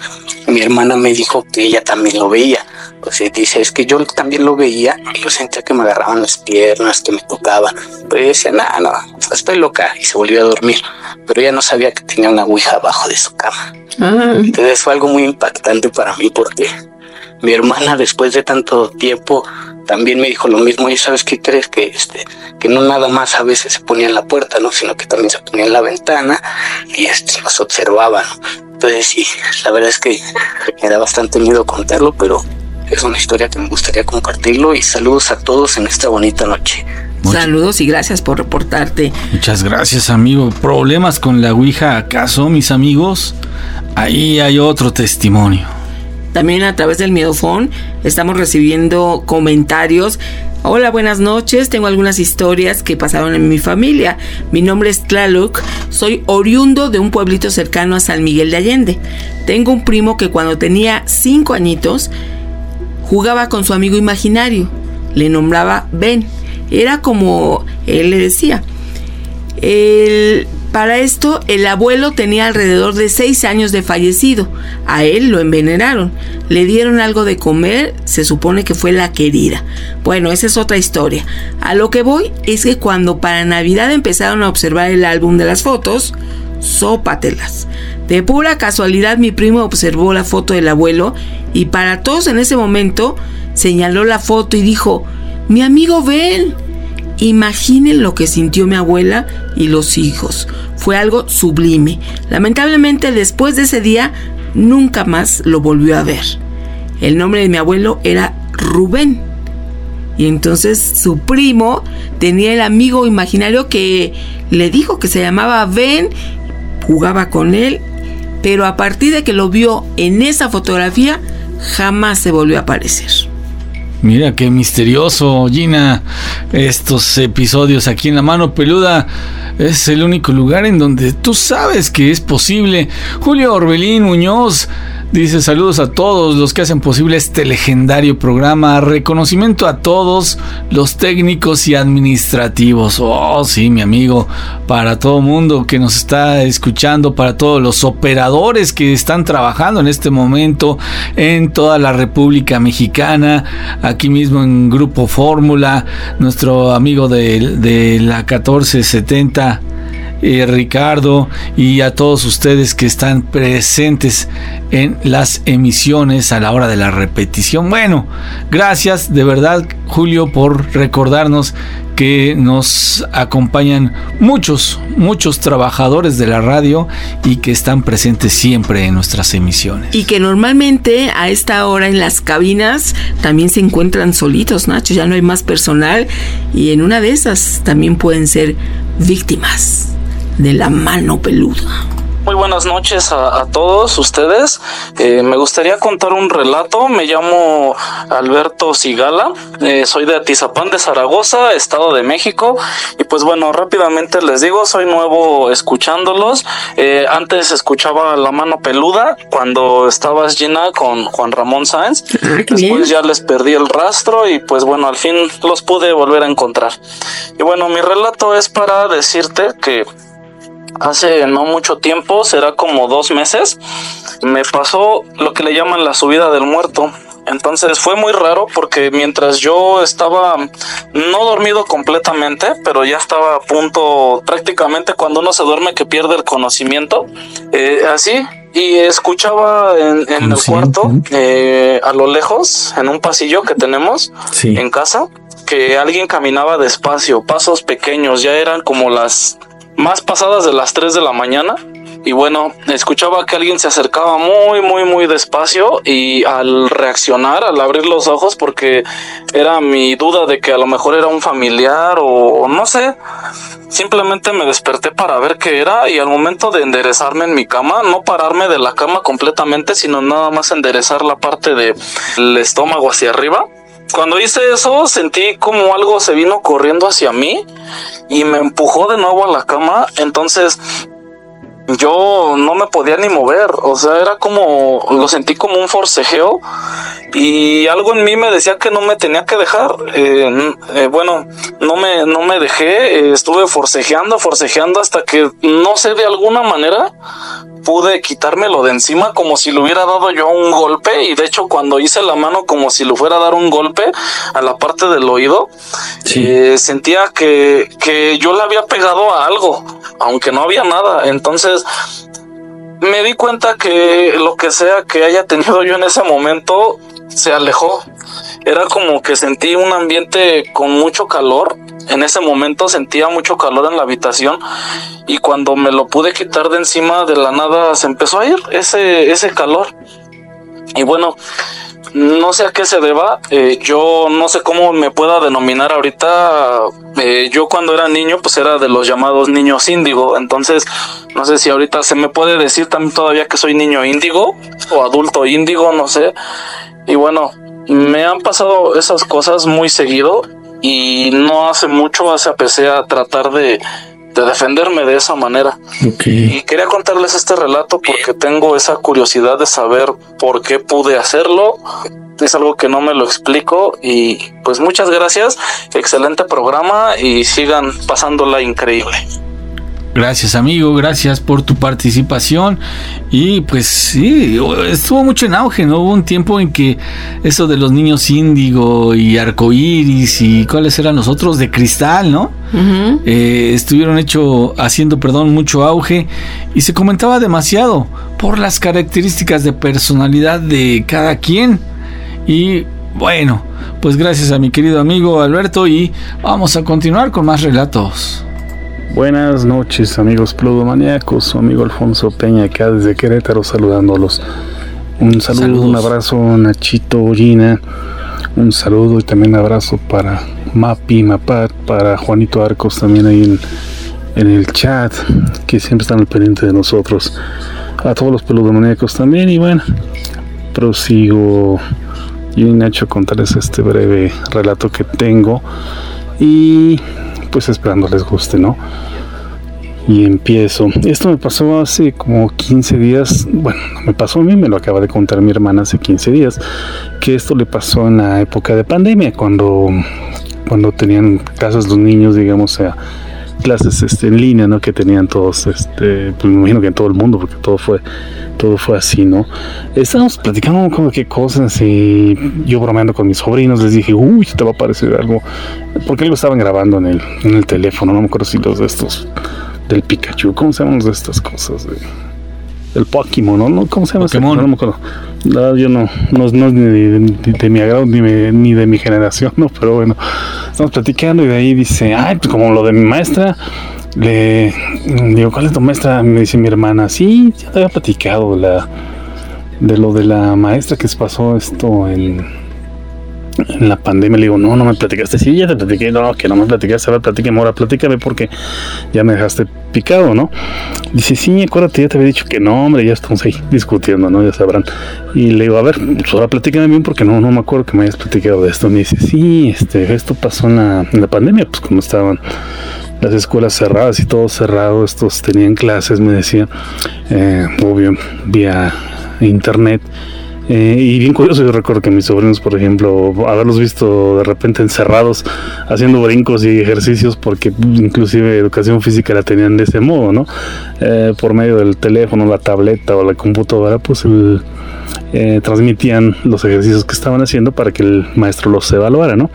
mi hermana me dijo que ella también lo veía. O sea, dice, es que yo también lo veía y yo sentía que me agarraban las piernas, que me tocaban. Pero yo decía, no, no, estoy loca, y se volvió a dormir. Pero ella no sabía que tenía una ouija abajo de su cama. Ah. Entonces fue algo muy impactante para mí porque mi hermana, después de tanto tiempo, también me dijo lo mismo. Y ¿sabes qué crees? Que este, que no nada más a veces se ponía en la puerta, ¿no? Sino que también se ponía en la ventana y este, nos observaban. Entonces sí, la verdad es que me da bastante miedo contarlo, pero es una historia que me gustaría compartirlo. Y saludos a todos en esta bonita noche. Muchas. Saludos y gracias por reportarte. Muchas gracias, amigo. ¿Problemas con la ouija acaso, mis amigos? Ahí hay otro testimonio. También a través del Miedofón estamos recibiendo comentarios. Hola, buenas noches. Tengo algunas historias que pasaron en mi familia. Mi nombre es Tlaloc. Soy oriundo de un pueblito cercano a San Miguel de Allende. Tengo un primo que cuando tenía cinco añitos jugaba con su amigo imaginario. Le nombraba Ben. Era como él le decía. El... Para esto, el abuelo tenía alrededor de seis años de fallecido. A él lo envenenaron. Le dieron algo de comer, se supone que fue la querida. Bueno, esa es otra historia. A lo que voy es que cuando para Navidad empezaron a observar el álbum de las fotos, sópatelas. De pura casualidad, mi primo observó la foto del abuelo y para todos en ese momento señaló la foto y dijo, mi amigo Ben. Imaginen lo que sintió mi abuela y los hijos. Fue algo sublime. Lamentablemente, después de ese día, nunca más lo volvió a ver. El nombre de mi abuelo era Rubén. Y entonces su primo tenía el amigo imaginario que le dijo que se llamaba Ben, jugaba con él, pero a partir de que lo vio en esa fotografía, jamás se volvió a aparecer. Mira qué misterioso, Gina. Estos episodios aquí en La Mano Peluda es el único lugar en donde tú sabes que es posible. Julio Orbelín Muñoz dice saludos a todos los que hacen posible este legendario programa. Reconocimiento a todos los técnicos y administrativos. Oh, sí, mi amigo. Para todo mundo que nos está escuchando, para todos los operadores que están trabajando en este momento en toda la República Mexicana, aquí mismo en Grupo Fórmula, nuestro amigo de, de la catorce setenta eh, Ricardo y a todos ustedes que están presentes en las emisiones a la hora de la repetición. Bueno, gracias de verdad, Julio, por recordarnos que nos acompañan muchos, muchos trabajadores de la radio y que están presentes siempre en nuestras emisiones. Y que normalmente a esta hora en las cabinas también se encuentran solitos, Nacho, ya no hay más personal y en una de esas también pueden ser víctimas de la mano peluda. Muy buenas noches a, a todos ustedes. Eh, me gustaría contar un relato. Me llamo Alberto Sigala. Eh, soy de Atizapán de Zaragoza, Estado de México. Y pues bueno, rápidamente les digo, soy nuevo escuchándolos. Eh, antes escuchaba La Mano Peluda cuando estabas, Gina, con Juan Ramón Sáenz. Después ya les perdí el rastro y pues bueno, al fin los pude volver a encontrar. Y bueno, mi relato es para decirte que hace no mucho tiempo, será como dos meses, me pasó lo que le llaman la subida del muerto. Entonces fue muy raro porque mientras yo estaba no dormido completamente, pero ya estaba a punto, prácticamente cuando uno se duerme que pierde el conocimiento, eh, así, y escuchaba en, en el cuarto, eh, a lo lejos, en un pasillo que tenemos sí. en casa, que alguien caminaba despacio, pasos pequeños, ya eran como las más pasadas de las tres de la mañana. Y bueno, escuchaba que alguien se acercaba muy, muy, muy despacio y al reaccionar, al abrir los ojos, porque era mi duda de que a lo mejor era un familiar o, o no sé, simplemente me desperté para ver qué era y al momento de enderezarme en mi cama, no pararme de la cama completamente, sino nada más enderezar la parte del estómago hacia arriba. Cuando hice eso, sentí como algo se vino corriendo hacia mí y me empujó de nuevo a la cama. Entonces yo no me podía ni mover, o sea, era como, lo sentí como un forcejeo y algo en mí me decía que no me tenía que dejar. Eh, eh, bueno, no me, no me dejé, eh, estuve forcejeando, forcejeando hasta que, no sé, de alguna manera pude quitármelo de encima como si le hubiera dado yo un golpe. Y de hecho cuando hice la mano como si le fuera a dar un golpe a la parte del oído, sí. eh, sentía que, que yo le había pegado a algo, aunque no había nada. Entonces me di cuenta que lo que sea que haya tenido yo en ese momento se alejó. Era como que sentí un ambiente con mucho calor. En ese momento sentía mucho calor en la habitación y cuando me lo pude quitar de encima, de la nada se empezó a ir ese, ese calor. Y bueno, no sé a qué se deba, eh, yo no sé cómo me pueda denominar ahorita. Eh, yo cuando era niño pues era de los llamados niños índigo, entonces no sé si ahorita se me puede decir también todavía que soy niño índigo o adulto índigo, no sé. Y bueno, me han pasado esas cosas muy seguido y no hace mucho empecé a tratar de, de defenderme de esa manera. Okay. Y quería contarles este relato porque tengo esa curiosidad de saber por qué pude hacerlo. Es algo que no me lo explico y pues muchas gracias, excelente programa y sigan pasándola increíble. Gracias, amigo, gracias por tu participación. Y pues sí, estuvo mucho en auge, ¿no? Hubo un tiempo en que eso de los niños índigo y arcoíris y cuáles eran los otros de cristal, ¿no? Uh-huh. Eh, estuvieron hecho, haciendo, perdón, mucho auge y se comentaba demasiado por las características de personalidad de cada quien. Y bueno, pues gracias a mi querido amigo Alberto y vamos a continuar con más relatos. Buenas noches, amigos pludomaníacos, su amigo Alfonso Peña acá desde Querétaro saludándolos. Un saludo, Saludos. un abrazo Nachito, Gina, un saludo y también un abrazo para Mapi, Mapat, para Juanito Arcos también ahí en, en el chat, que siempre están al pendiente de nosotros. A todos los pludomaníacos también y bueno, prosigo yo y Nacho contarles este breve relato que tengo y pues esperando les guste, ¿no? Y empiezo. Esto me pasó hace como quince días. Bueno, no me pasó a mí, me lo acaba de contar mi hermana hace quince días. Que esto le pasó en la época de pandemia, cuando, cuando tenían casas los niños, digamos, a clases este, en línea, ¿no? Que tenían todos, este, pues me imagino que en todo el mundo, porque todo fue, todo fue así, ¿no? Estábamos platicando como qué cosas y yo bromeando con mis sobrinos les dije, uy, te va a parecer algo, porque algo estaban grabando en el, en el teléfono, no me acuerdo si los de estos, del Pikachu, ¿cómo se llaman de estas cosas? De, del Pokémon, ¿no? ¿no? ¿Cómo se llama? Pokémon. No, no me acuerdo. No, yo no, no, no es ni de, de, de mi agrado ni, me, ni de mi generación, ¿no? Pero bueno, estamos platicando y de ahí dice, ay, pues como lo de mi maestra, le digo, ¿cuál es tu maestra? Me dice mi hermana, sí, ya te había platicado la, de lo de la maestra que se pasó esto en... en la pandemia. Le digo, no, no me platicaste. Sí, ya te platiqué. No, que no me platicaste. A ver, platícame ahora, platícame porque ya me dejaste picado, ¿no? Dice, sí, acuérdate, ya te había dicho que no, hombre, ya estamos ahí discutiendo, ¿no? Ya sabrán. Y le digo, a ver, pues ahora platícame bien porque no, no me acuerdo que me hayas platicado de esto. Me dice, sí, este, esto pasó en la, en la pandemia, pues como estaban las escuelas cerradas y todo cerrado, estos tenían clases, me decía, eh, obvio, vía internet. Eh, y bien curioso, yo recuerdo que mis sobrinos, por ejemplo, haberlos visto de repente encerrados haciendo brincos y ejercicios, porque inclusive educación física la tenían de ese modo, ¿no? Eh, por medio del teléfono, la tableta o la computadora, pues el, eh, transmitían los ejercicios que estaban haciendo para que el maestro los evaluara, ¿no?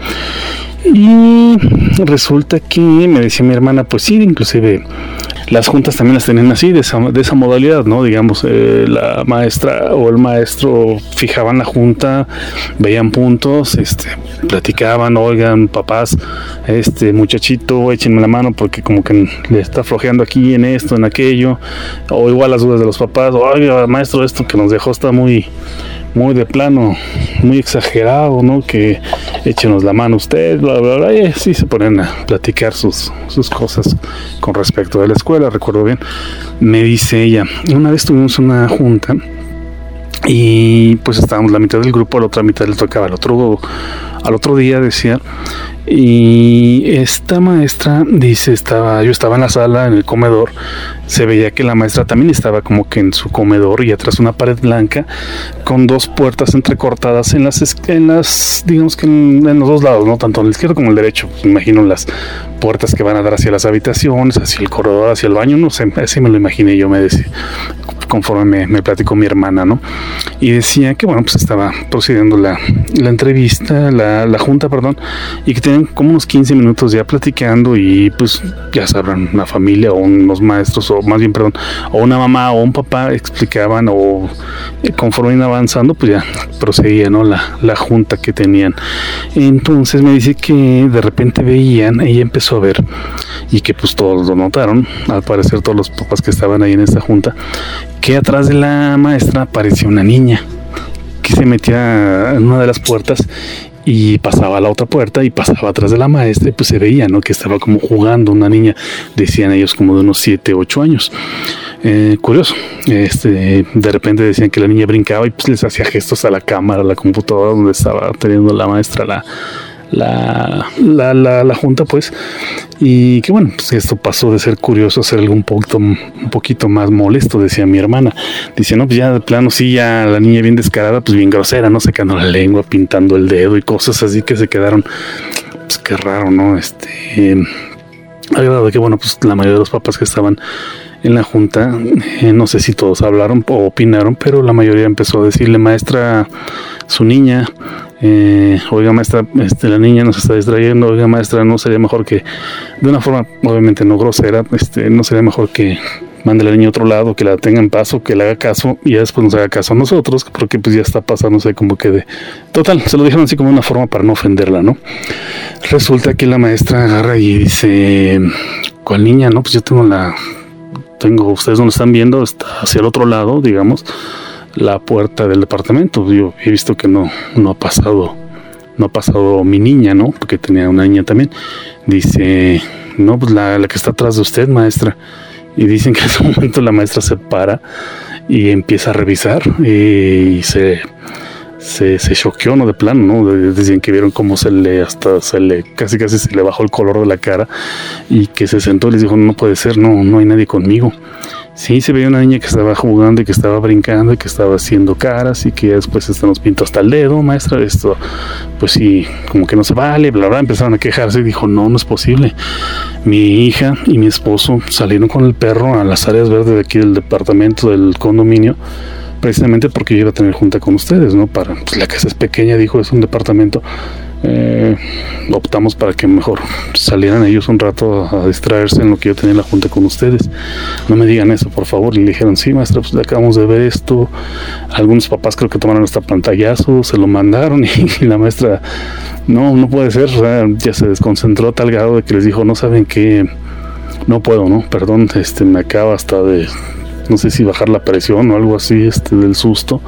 Y resulta que me decía mi hermana, pues sí, inclusive las juntas también las tenían así, de esa, de esa modalidad, ¿no? Digamos, eh, la maestra o el maestro fijaban la junta, veían puntos, este, platicaban, oigan, papás, este muchachito, échenme la mano porque como que le está flojeando aquí en esto, en aquello, o igual las dudas de los papás, oiga, maestro, esto que nos dejó está muy... muy de plano, muy exagerado, ¿no? Que échenos la mano usted, bla, bla, bla. Y así se ponen a platicar sus, sus cosas con respecto de la escuela, recuerdo bien. Me dice ella, una vez tuvimos una junta y pues estábamos la mitad del grupo, a la otra mitad le tocaba al otro, al otro día, decía. Y esta maestra dice, estaba, yo estaba en la sala, en el comedor, se veía que la maestra también estaba como que en su comedor y atrás una pared blanca con dos puertas entrecortadas en las, en las digamos que en, en los dos lados, no tanto en el izquierdo como en el derecho. Pues, imagino las puertas que van a dar hacia las habitaciones, hacia el corredor, hacia el baño, no sé, así me lo imaginé yo, me decía, conforme me, me platicó mi hermana, ¿no? Y decía que bueno, pues estaba procediendo la, la entrevista, la, la junta, perdón, y que tenían como unos quince minutos ya platicando y pues ya sabrán, una familia o unos maestros, o más bien, perdón, o una mamá o un papá explicaban, o eh, conforme iban avanzando, pues ya proseguía, ¿no? La, la junta que tenían. Entonces me dice que de repente veían, ella empezó a ver, y que pues todos lo notaron, al parecer todos los papás que estaban ahí en esta junta, que atrás de la maestra aparecía una niña que se metía en una de las puertas y pasaba a la otra puerta y pasaba atrás de la maestra y pues se veía, ¿no? Que estaba como jugando una niña, decían ellos como de unos siete, ocho años. Eh, curioso, este, de repente decían que la niña brincaba y pues les hacía gestos a la cámara, a la computadora donde estaba teniendo la maestra la La, la, la, la junta, pues, y que bueno, pues esto pasó de ser curioso a ser algo un poquito, un poquito más molesto, decía mi hermana. Dice, no, pues ya de plano, sí, ya la niña bien descarada, pues bien grosera, ¿no? Secando la lengua, pintando el dedo y cosas así que se quedaron, pues qué raro, ¿no? Este, eh, agradable que bueno, pues la mayoría de los papás que estaban en la junta, eh, no sé si todos hablaron o opinaron, pero la mayoría empezó a decirle, maestra, su niña, eh, oiga maestra, este, la niña nos está distrayendo, oiga maestra, no sería mejor que, de una forma obviamente no grosera, este, no sería mejor que mande a la niña a otro lado, que la tenga en paso, que le haga caso y ya después nos haga caso a nosotros, porque pues ya está pasando, no sé, como que de... Total, se lo dijeron así como una forma para no ofenderla, ¿no? Resulta que la maestra agarra y dice, ¿cuál niña? No, pues yo tengo la... Tengo, ustedes no lo están viendo, está hacia el otro lado, digamos, la puerta del departamento. Yo he visto que no, no ha pasado, no ha pasado mi niña, ¿no? Porque tenía una niña también. Dice, no, pues la, la que está atrás de usted, maestra. Y dicen que en ese momento la maestra se para y empieza a revisar y se, se, se choqueó, ¿no? De plano, ¿no? Decían que vieron cómo se le, hasta se le, casi casi se le bajó el color de la cara y que se sentó y les dijo, no puede ser, no, no hay nadie conmigo. Sí, se veía una niña que estaba jugando y que estaba brincando y que estaba haciendo caras y que después este, nos pintó hasta el dedo, maestra, esto, pues sí, como que no se vale, bla, bla, empezaron a quejarse y dijo, no, no es posible. Mi hija y mi esposo salieron con el perro a las áreas verdes de aquí del departamento, del condominio, precisamente porque yo iba a tener junta con ustedes, ¿no? Para, pues la casa es pequeña, dijo, es un departamento, eh, optamos para que mejor salieran ellos un rato a, a distraerse en lo que yo tenía la junta con ustedes. No me digan eso, por favor. Y le dijeron, sí, maestra, pues acabamos de ver esto. Algunos papás creo que tomaron hasta pantallazo, se lo mandaron y, y la maestra, no, no puede ser, o sea, ya se desconcentró a tal grado de que les dijo, no saben qué, no puedo, no, perdón, este, me acaba hasta de, no sé si bajar la presión o algo así, este, del susto,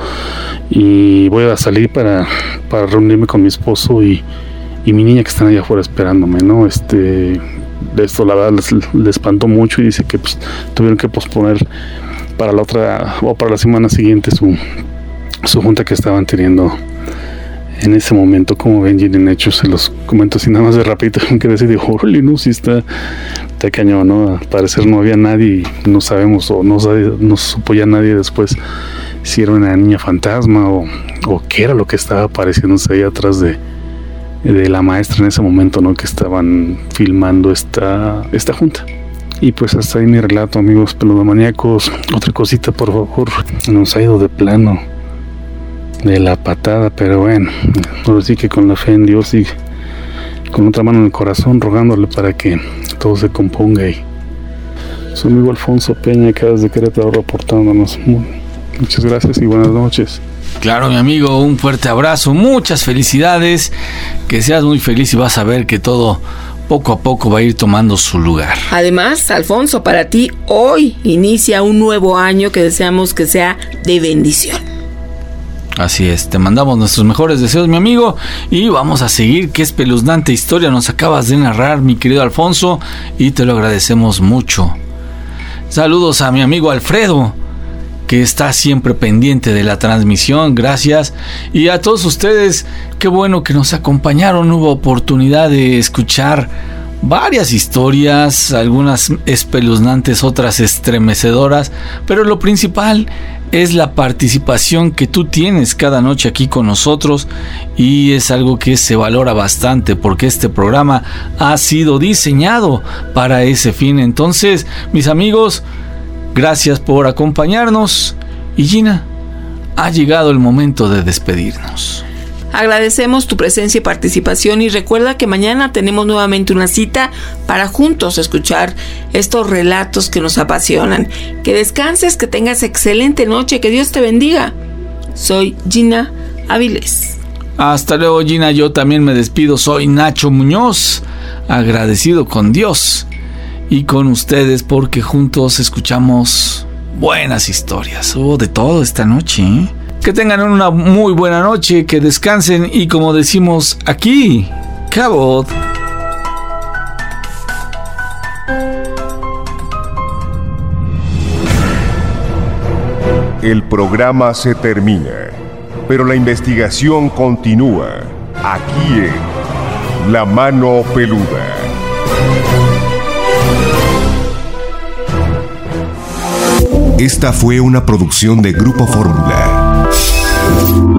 y voy a salir para, para reunirme con mi esposo y, y mi niña que están allá afuera esperándome, ¿no? Este, esto la verdad les, les espantó mucho y dice que pues, tuvieron que posponer para la otra, o para la semana siguiente su, su junta que estaban teniendo en ese momento. Como ven, en hechos, se los comento así nada más de rapidito, que decir, digo, órale, no, si está, está cañón, ¿no? Al parecer no había nadie y no sabemos, o no, sabe, no supo ya nadie después si era una niña fantasma o, o qué era lo que estaba apareciéndose ahí atrás de, de la maestra en ese momento, ¿no? Que estaban filmando esta, esta junta. Y pues hasta ahí mi relato, amigos peludomaníacos. Otra cosita, por favor, nos ha ido de plano de la patada, pero bueno, ahora sí que con la fe en Dios y con otra mano en el corazón, rogándole para que todo se componga. Y su amigo Alfonso Peña, acá desde Querétaro, reportándonos. Muchas gracias y buenas noches. Claro, mi amigo, un fuerte abrazo, muchas felicidades, que seas muy feliz y vas a ver que todo poco a poco va a ir tomando su lugar. Además, Alfonso, para ti hoy inicia un nuevo año que deseamos que sea de bendición. Así es, te mandamos nuestros mejores deseos, mi amigo, y vamos a seguir. Qué espeluznante historia nos acabas de narrar, mi querido Alfonso, y te lo agradecemos mucho. Saludos a mi amigo Alfredo, que está siempre pendiente de la transmisión, gracias. Y a todos ustedes, qué bueno que nos acompañaron. Hubo oportunidad de escuchar varias historias, algunas espeluznantes, otras estremecedoras, pero lo principal es la participación que tú tienes cada noche aquí con nosotros, y es algo que se valora bastante porque este programa ha sido diseñado para ese fin. Entonces, mis amigos, gracias por acompañarnos. Y Gina, ha llegado el momento de despedirnos. Agradecemos tu presencia y participación, y recuerda que mañana tenemos nuevamente una cita para juntos escuchar estos relatos que nos apasionan. Que descanses, que tengas excelente noche, que Dios te bendiga. Soy Gina Avilés. Hasta luego, Gina. Yo también me despido. Soy Nacho Muñoz, agradecido con Dios y con ustedes porque juntos escuchamos buenas historias. Hubo de todo esta noche, ¿eh? Que tengan una muy buena noche, que descansen y, como decimos aquí, cabot. El programa se termina, pero la investigación continúa aquí en La Mano Peluda. Esta fue una producción de Grupo Fórmula.